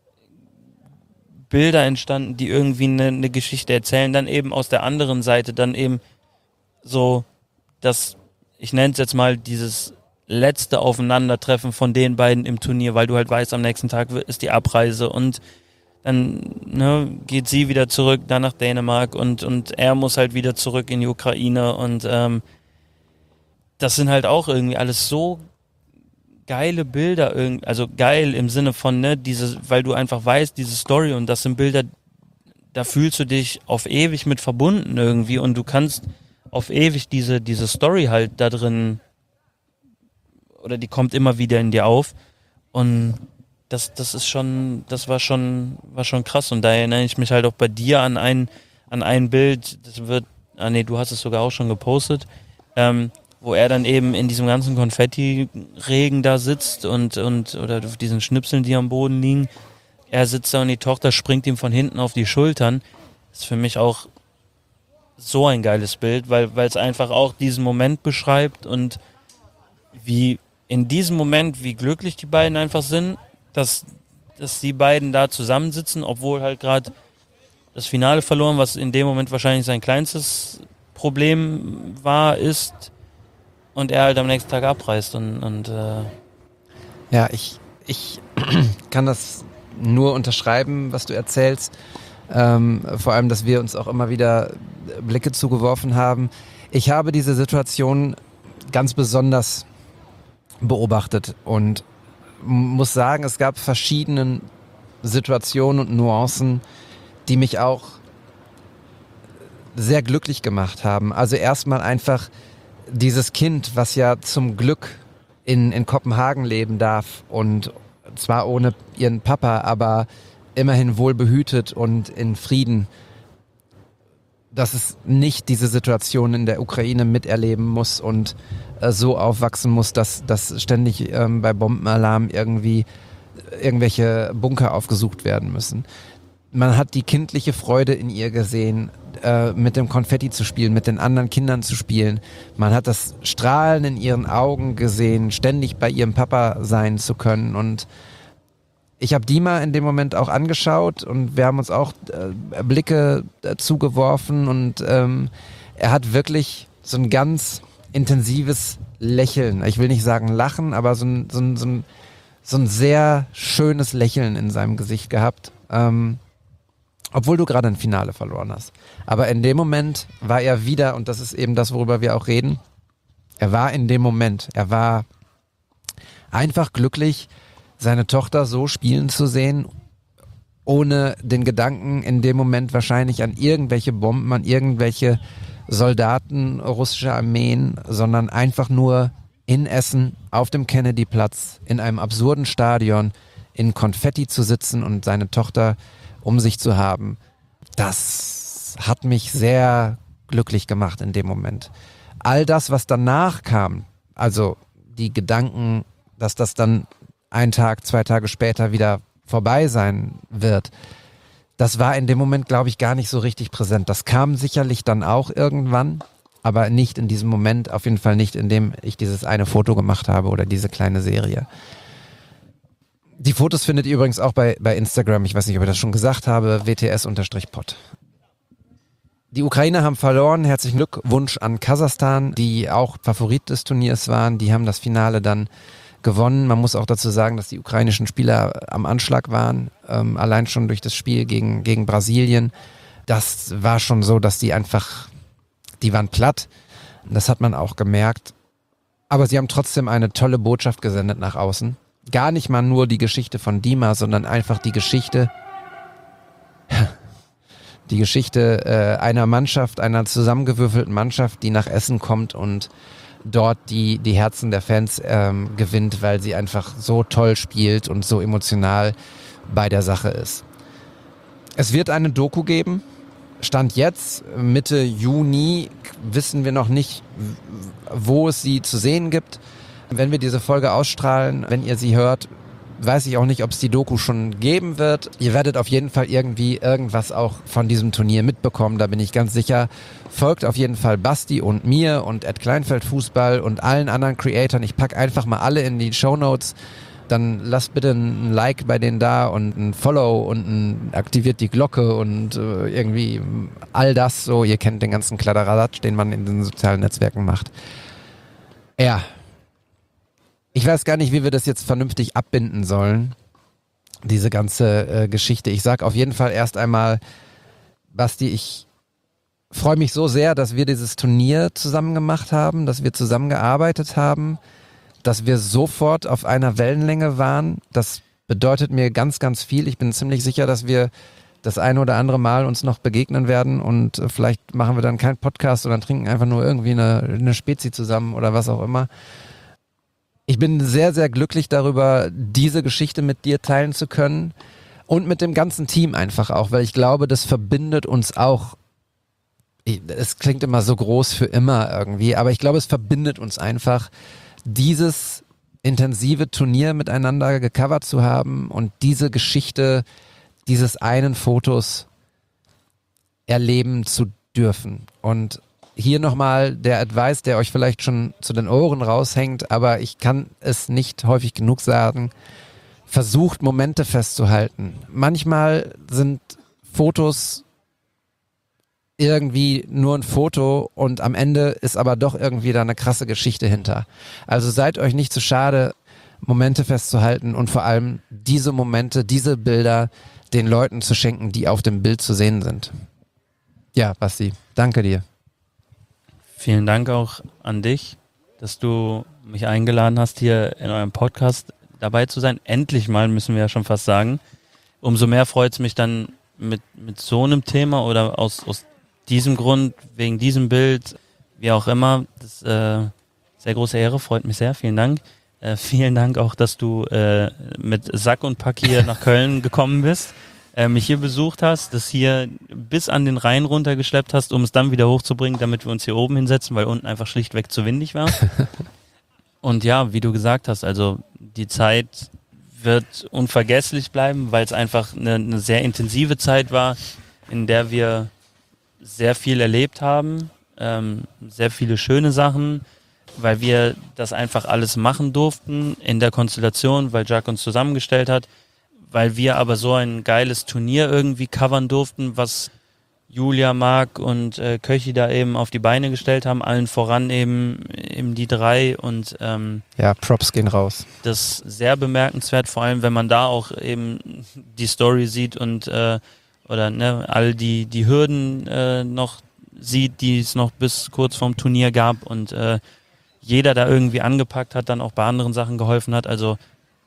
Bilder entstanden, die irgendwie eine, eine Geschichte erzählen, dann eben aus der anderen Seite, dann eben so, das, ich nenne es jetzt mal dieses letzte Aufeinandertreffen von den beiden im Turnier, weil du halt weißt, am nächsten Tag ist die Abreise und dann ne, geht sie wieder zurück, dann nach Dänemark und, und er muss halt wieder zurück in die Ukraine und ähm, das sind halt auch irgendwie alles so geile Bilder, also geil im Sinne von, ne, diese, weil du einfach weißt, diese Story und das sind Bilder, da fühlst du dich auf ewig mit verbunden irgendwie und du kannst auf ewig diese, diese Story halt da drin, oder die kommt immer wieder in dir auf und das, das ist schon, das war schon, war schon krass und da erinnere ich mich halt auch bei dir an ein, an ein Bild, das wird, ah nee, du hast es sogar auch schon gepostet, ähm, wo er dann eben in diesem ganzen Konfetti-Regen da sitzt und, und oder auf diesen Schnipseln, die am Boden liegen. Er sitzt da und die Tochter springt ihm von hinten auf die Schultern. Das ist für mich auch so ein geiles Bild, weil weil es einfach auch diesen Moment beschreibt und wie in diesem Moment, wie glücklich die beiden einfach sind, dass, dass die beiden da zusammensitzen, obwohl halt gerade das Finale verloren, was in dem Moment wahrscheinlich sein kleinstes Problem war, ist, und er halt am nächsten Tag abreist und, und äh ja, ich, ich kann das nur unterschreiben, was du erzählst. Ähm, vor allem, dass wir uns auch immer wieder Blicke zugeworfen haben. Ich habe diese Situation ganz besonders beobachtet und muss sagen, es gab verschiedene Situationen und Nuancen, die mich auch sehr glücklich gemacht haben. Also erstmal einfach dieses Kind, was ja zum Glück in, in Kopenhagen leben darf und zwar ohne ihren Papa, aber immerhin wohl behütet und in Frieden, dass es nicht diese Situation in der Ukraine miterleben muss und äh, so aufwachsen muss, dass, dass ständig ähm, bei Bombenalarm irgendwie irgendwelche Bunker aufgesucht werden müssen. Man hat die kindliche Freude in ihr gesehen, äh, mit dem Konfetti zu spielen, mit den anderen Kindern zu spielen. Man hat das Strahlen in ihren Augen gesehen, ständig bei ihrem Papa sein zu können. Und ich habe Dima in dem Moment auch angeschaut und wir haben uns auch äh, Blicke äh, zugeworfen und ähm, er hat wirklich so ein ganz intensives Lächeln. Ich will nicht sagen Lachen, aber so ein, so ein, so ein, so ein sehr schönes Lächeln in seinem Gesicht gehabt. Ähm, obwohl du gerade ein Finale verloren hast. Aber in dem Moment war er wieder, und das ist eben das, worüber wir auch reden, er war in dem Moment, er war einfach glücklich, seine Tochter so spielen zu sehen, ohne den Gedanken in dem Moment wahrscheinlich an irgendwelche Bomben, an irgendwelche Soldaten russischer Armeen, sondern einfach nur in Essen, auf dem Kennedy-Platz, in einem absurden Stadion, in Konfetti zu sitzen und seine Tochter um sich zu haben. Das hat mich sehr glücklich gemacht in dem Moment. All das, was danach kam, also die Gedanken, dass das dann ein Tag, zwei Tage später wieder vorbei sein wird, das war in dem Moment, glaube ich, gar nicht so richtig präsent. Das kam sicherlich dann auch irgendwann, aber nicht in diesem Moment, auf jeden Fall nicht, in dem ich dieses eine Foto gemacht habe oder diese kleine Serie. Die Fotos findet ihr übrigens auch bei, bei Instagram, ich weiß nicht, ob ich das schon gesagt habe, W T S-Pod. Die Ukrainer haben verloren, herzlichen Glückwunsch an Kasachstan, die auch Favorit des Turniers waren, die haben das Finale dann gewonnen. Man muss auch dazu sagen, dass die ukrainischen Spieler am Anschlag waren, ähm, allein schon durch das Spiel gegen, gegen Brasilien. Das war schon so, dass die einfach, die waren platt, das hat man auch gemerkt. Aber sie haben trotzdem eine tolle Botschaft gesendet nach außen. Gar nicht mal nur die Geschichte von Dima, sondern einfach die Geschichte, die Geschichte äh, einer Mannschaft, einer zusammengewürfelten Mannschaft, die nach Essen kommt und dort die, die Herzen der Fans ähm, gewinnt, weil sie einfach so toll spielt und so emotional bei der Sache ist. Es wird eine Doku geben. Stand jetzt, Mitte Juni, wissen wir noch nicht, wo es sie zu sehen gibt. Wenn wir diese Folge ausstrahlen, wenn ihr sie hört, weiß ich auch nicht, ob es die Doku schon geben wird. Ihr werdet auf jeden Fall irgendwie irgendwas auch von diesem Turnier mitbekommen, da bin ich ganz sicher. Folgt auf jeden Fall Basti und mir und Ed Kleinfeld Fußball und allen anderen Creatoren. Ich packe einfach mal alle in die Shownotes. Dann lasst bitte ein Like bei denen da und ein Follow und ein, aktiviert die Glocke und äh, irgendwie all das so. Ihr kennt den ganzen Kladderadatsch, den man in den sozialen Netzwerken macht. Ja. Ich weiß gar nicht, wie wir das jetzt vernünftig abbinden sollen, diese ganze äh, Geschichte. Ich sag auf jeden Fall erst einmal, Basti, ich freue mich so sehr, dass wir dieses Turnier zusammen gemacht haben, dass wir zusammengearbeitet haben, dass wir sofort auf einer Wellenlänge waren. Das bedeutet mir ganz, ganz viel. Ich bin ziemlich sicher, dass wir das eine oder andere Mal uns noch begegnen werden und äh, vielleicht machen wir dann keinen Podcast, sondern trinken einfach nur irgendwie eine, eine Spezi zusammen oder was auch immer. Ich bin sehr, sehr glücklich darüber, diese Geschichte mit dir teilen zu können und mit dem ganzen Team einfach auch, weil ich glaube, das verbindet uns auch. Es klingt immer so groß für immer irgendwie, aber ich glaube, es verbindet uns einfach, dieses intensive Turnier miteinander gecovert zu haben und diese Geschichte dieses einen Fotos erleben zu dürfen. Und hier nochmal der Advice, der euch vielleicht schon zu den Ohren raushängt, aber ich kann es nicht häufig genug sagen. Versucht, Momente festzuhalten. Manchmal sind Fotos irgendwie nur ein Foto und am Ende ist aber doch irgendwie da eine krasse Geschichte hinter. Also seid euch nicht zu schade, Momente festzuhalten und vor allem diese Momente, diese Bilder den Leuten zu schenken, die auf dem Bild zu sehen sind. Ja, Basti, danke dir. Vielen Dank auch an dich, dass du mich eingeladen hast, hier in eurem Podcast dabei zu sein. Endlich mal, müssen wir ja schon fast sagen. Umso mehr freut es mich dann mit, mit so einem Thema oder aus, aus diesem Grund, wegen diesem Bild, wie auch immer. Das ist äh, sehr große Ehre, freut mich sehr. Vielen Dank. Äh, vielen Dank auch, dass du äh, mit Sack und Pack hier nach Köln gekommen bist, äh, mich hier besucht hast, das hier bis an den Rhein runtergeschleppt hast, um es dann wieder hochzubringen, damit wir uns hier oben hinsetzen, weil unten einfach schlichtweg zu windig war. Und ja, wie du gesagt hast, also die Zeit wird unvergesslich bleiben, weil es einfach eine, eine sehr intensive Zeit war, in der wir sehr viel erlebt haben, ähm, sehr viele schöne Sachen, weil wir das einfach alles machen durften in der Konstellation, weil Jack uns zusammengestellt hat, weil wir aber so ein geiles Turnier irgendwie covern durften, was Julia, Marc und äh, Köchi da eben auf die Beine gestellt haben, allen voran eben, eben die drei und ähm, ja, Props gehen raus. Das ist sehr bemerkenswert, vor allem wenn man da auch eben die Story sieht und äh, oder ne, all die, die Hürden äh, noch sieht, die es noch bis kurz vorm Turnier gab und äh, jeder da irgendwie angepackt hat, dann auch bei anderen Sachen geholfen hat. Also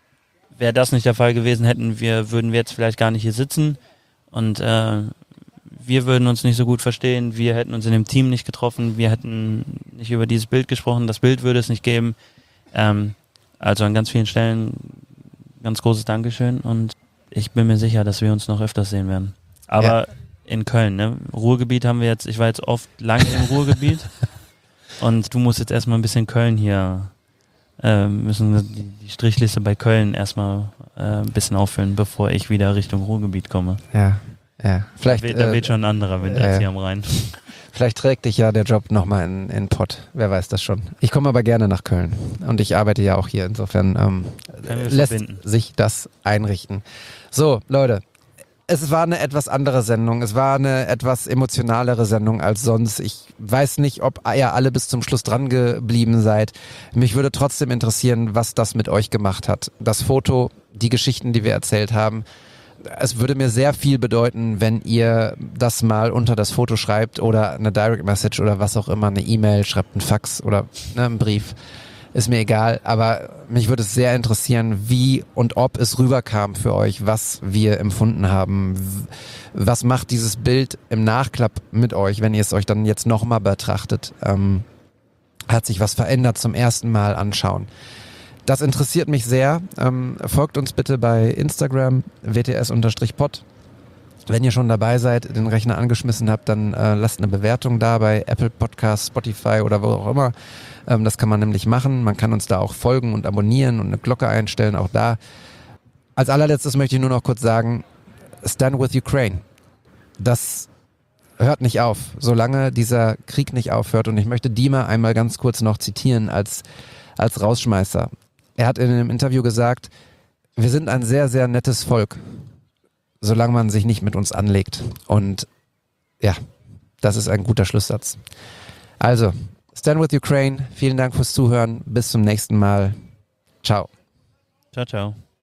wäre das nicht der Fall gewesen, hätten wir, würden wir jetzt vielleicht gar nicht hier sitzen und äh, wir würden uns nicht so gut verstehen, wir hätten uns in dem Team nicht getroffen, wir hätten nicht über dieses Bild gesprochen, das Bild würde es nicht geben. Ähm, also an ganz vielen Stellen ganz großes Dankeschön und ich bin mir sicher, dass wir uns noch öfters sehen werden. Aber ja. In Köln, ne? Ruhrgebiet haben wir jetzt, ich war jetzt oft lange im Ruhrgebiet und du musst jetzt erstmal ein bisschen Köln hier, äh, müssen die, die Strichliste bei Köln erstmal äh, ein bisschen auffüllen, bevor ich wieder Richtung Ruhrgebiet komme. Ja, ja. Vielleicht, da weht, da weht äh, schon ein anderer Wind äh, als hier am Rhein. Vielleicht trägt dich ja der Job nochmal in, in Pott, wer weiß das schon. Ich komme aber gerne nach Köln und ich arbeite ja auch hier, insofern ähm, lässt verbinden. Sich das einrichten. So, Leute. Es war eine etwas andere Sendung. Es war eine etwas emotionalere Sendung als sonst. Ich weiß nicht, ob ihr alle bis zum Schluss dran geblieben seid. Mich würde trotzdem interessieren, was das mit euch gemacht hat. Das Foto, die Geschichten, die wir erzählt haben. Es würde mir sehr viel bedeuten, wenn ihr das mal unter das Foto schreibt oder eine Direct Message oder was auch immer, eine E-Mail, schreibt einen Fax oder ne, einen Brief. Ist mir egal, aber mich würde es sehr interessieren, wie und ob es rüberkam für euch, was wir empfunden haben. Was macht dieses Bild im Nachklapp mit euch, wenn ihr es euch dann jetzt nochmal betrachtet? Ähm, hat sich was verändert zum ersten Mal anschauen? Das interessiert mich sehr. Ähm, folgt uns bitte bei Instagram, w t s pod. Wenn ihr schon dabei seid, den Rechner angeschmissen habt, dann äh, lasst eine Bewertung da bei Apple Podcasts, Spotify oder wo auch immer. Ähm, das kann man nämlich machen. Man kann uns da auch folgen und abonnieren und eine Glocke einstellen, auch da. Als allerletztes möchte ich nur noch kurz sagen, Stand with Ukraine. Das hört nicht auf, solange dieser Krieg nicht aufhört. Und ich möchte Dima einmal ganz kurz noch zitieren als, als Rausschmeißer. Er hat in einem Interview gesagt, wir sind ein sehr, sehr nettes Volk, solange man sich nicht mit uns anlegt. Und ja, das ist ein guter Schlusssatz. Also, Stand with Ukraine, vielen Dank fürs Zuhören, bis zum nächsten Mal. Ciao. Ciao, ciao.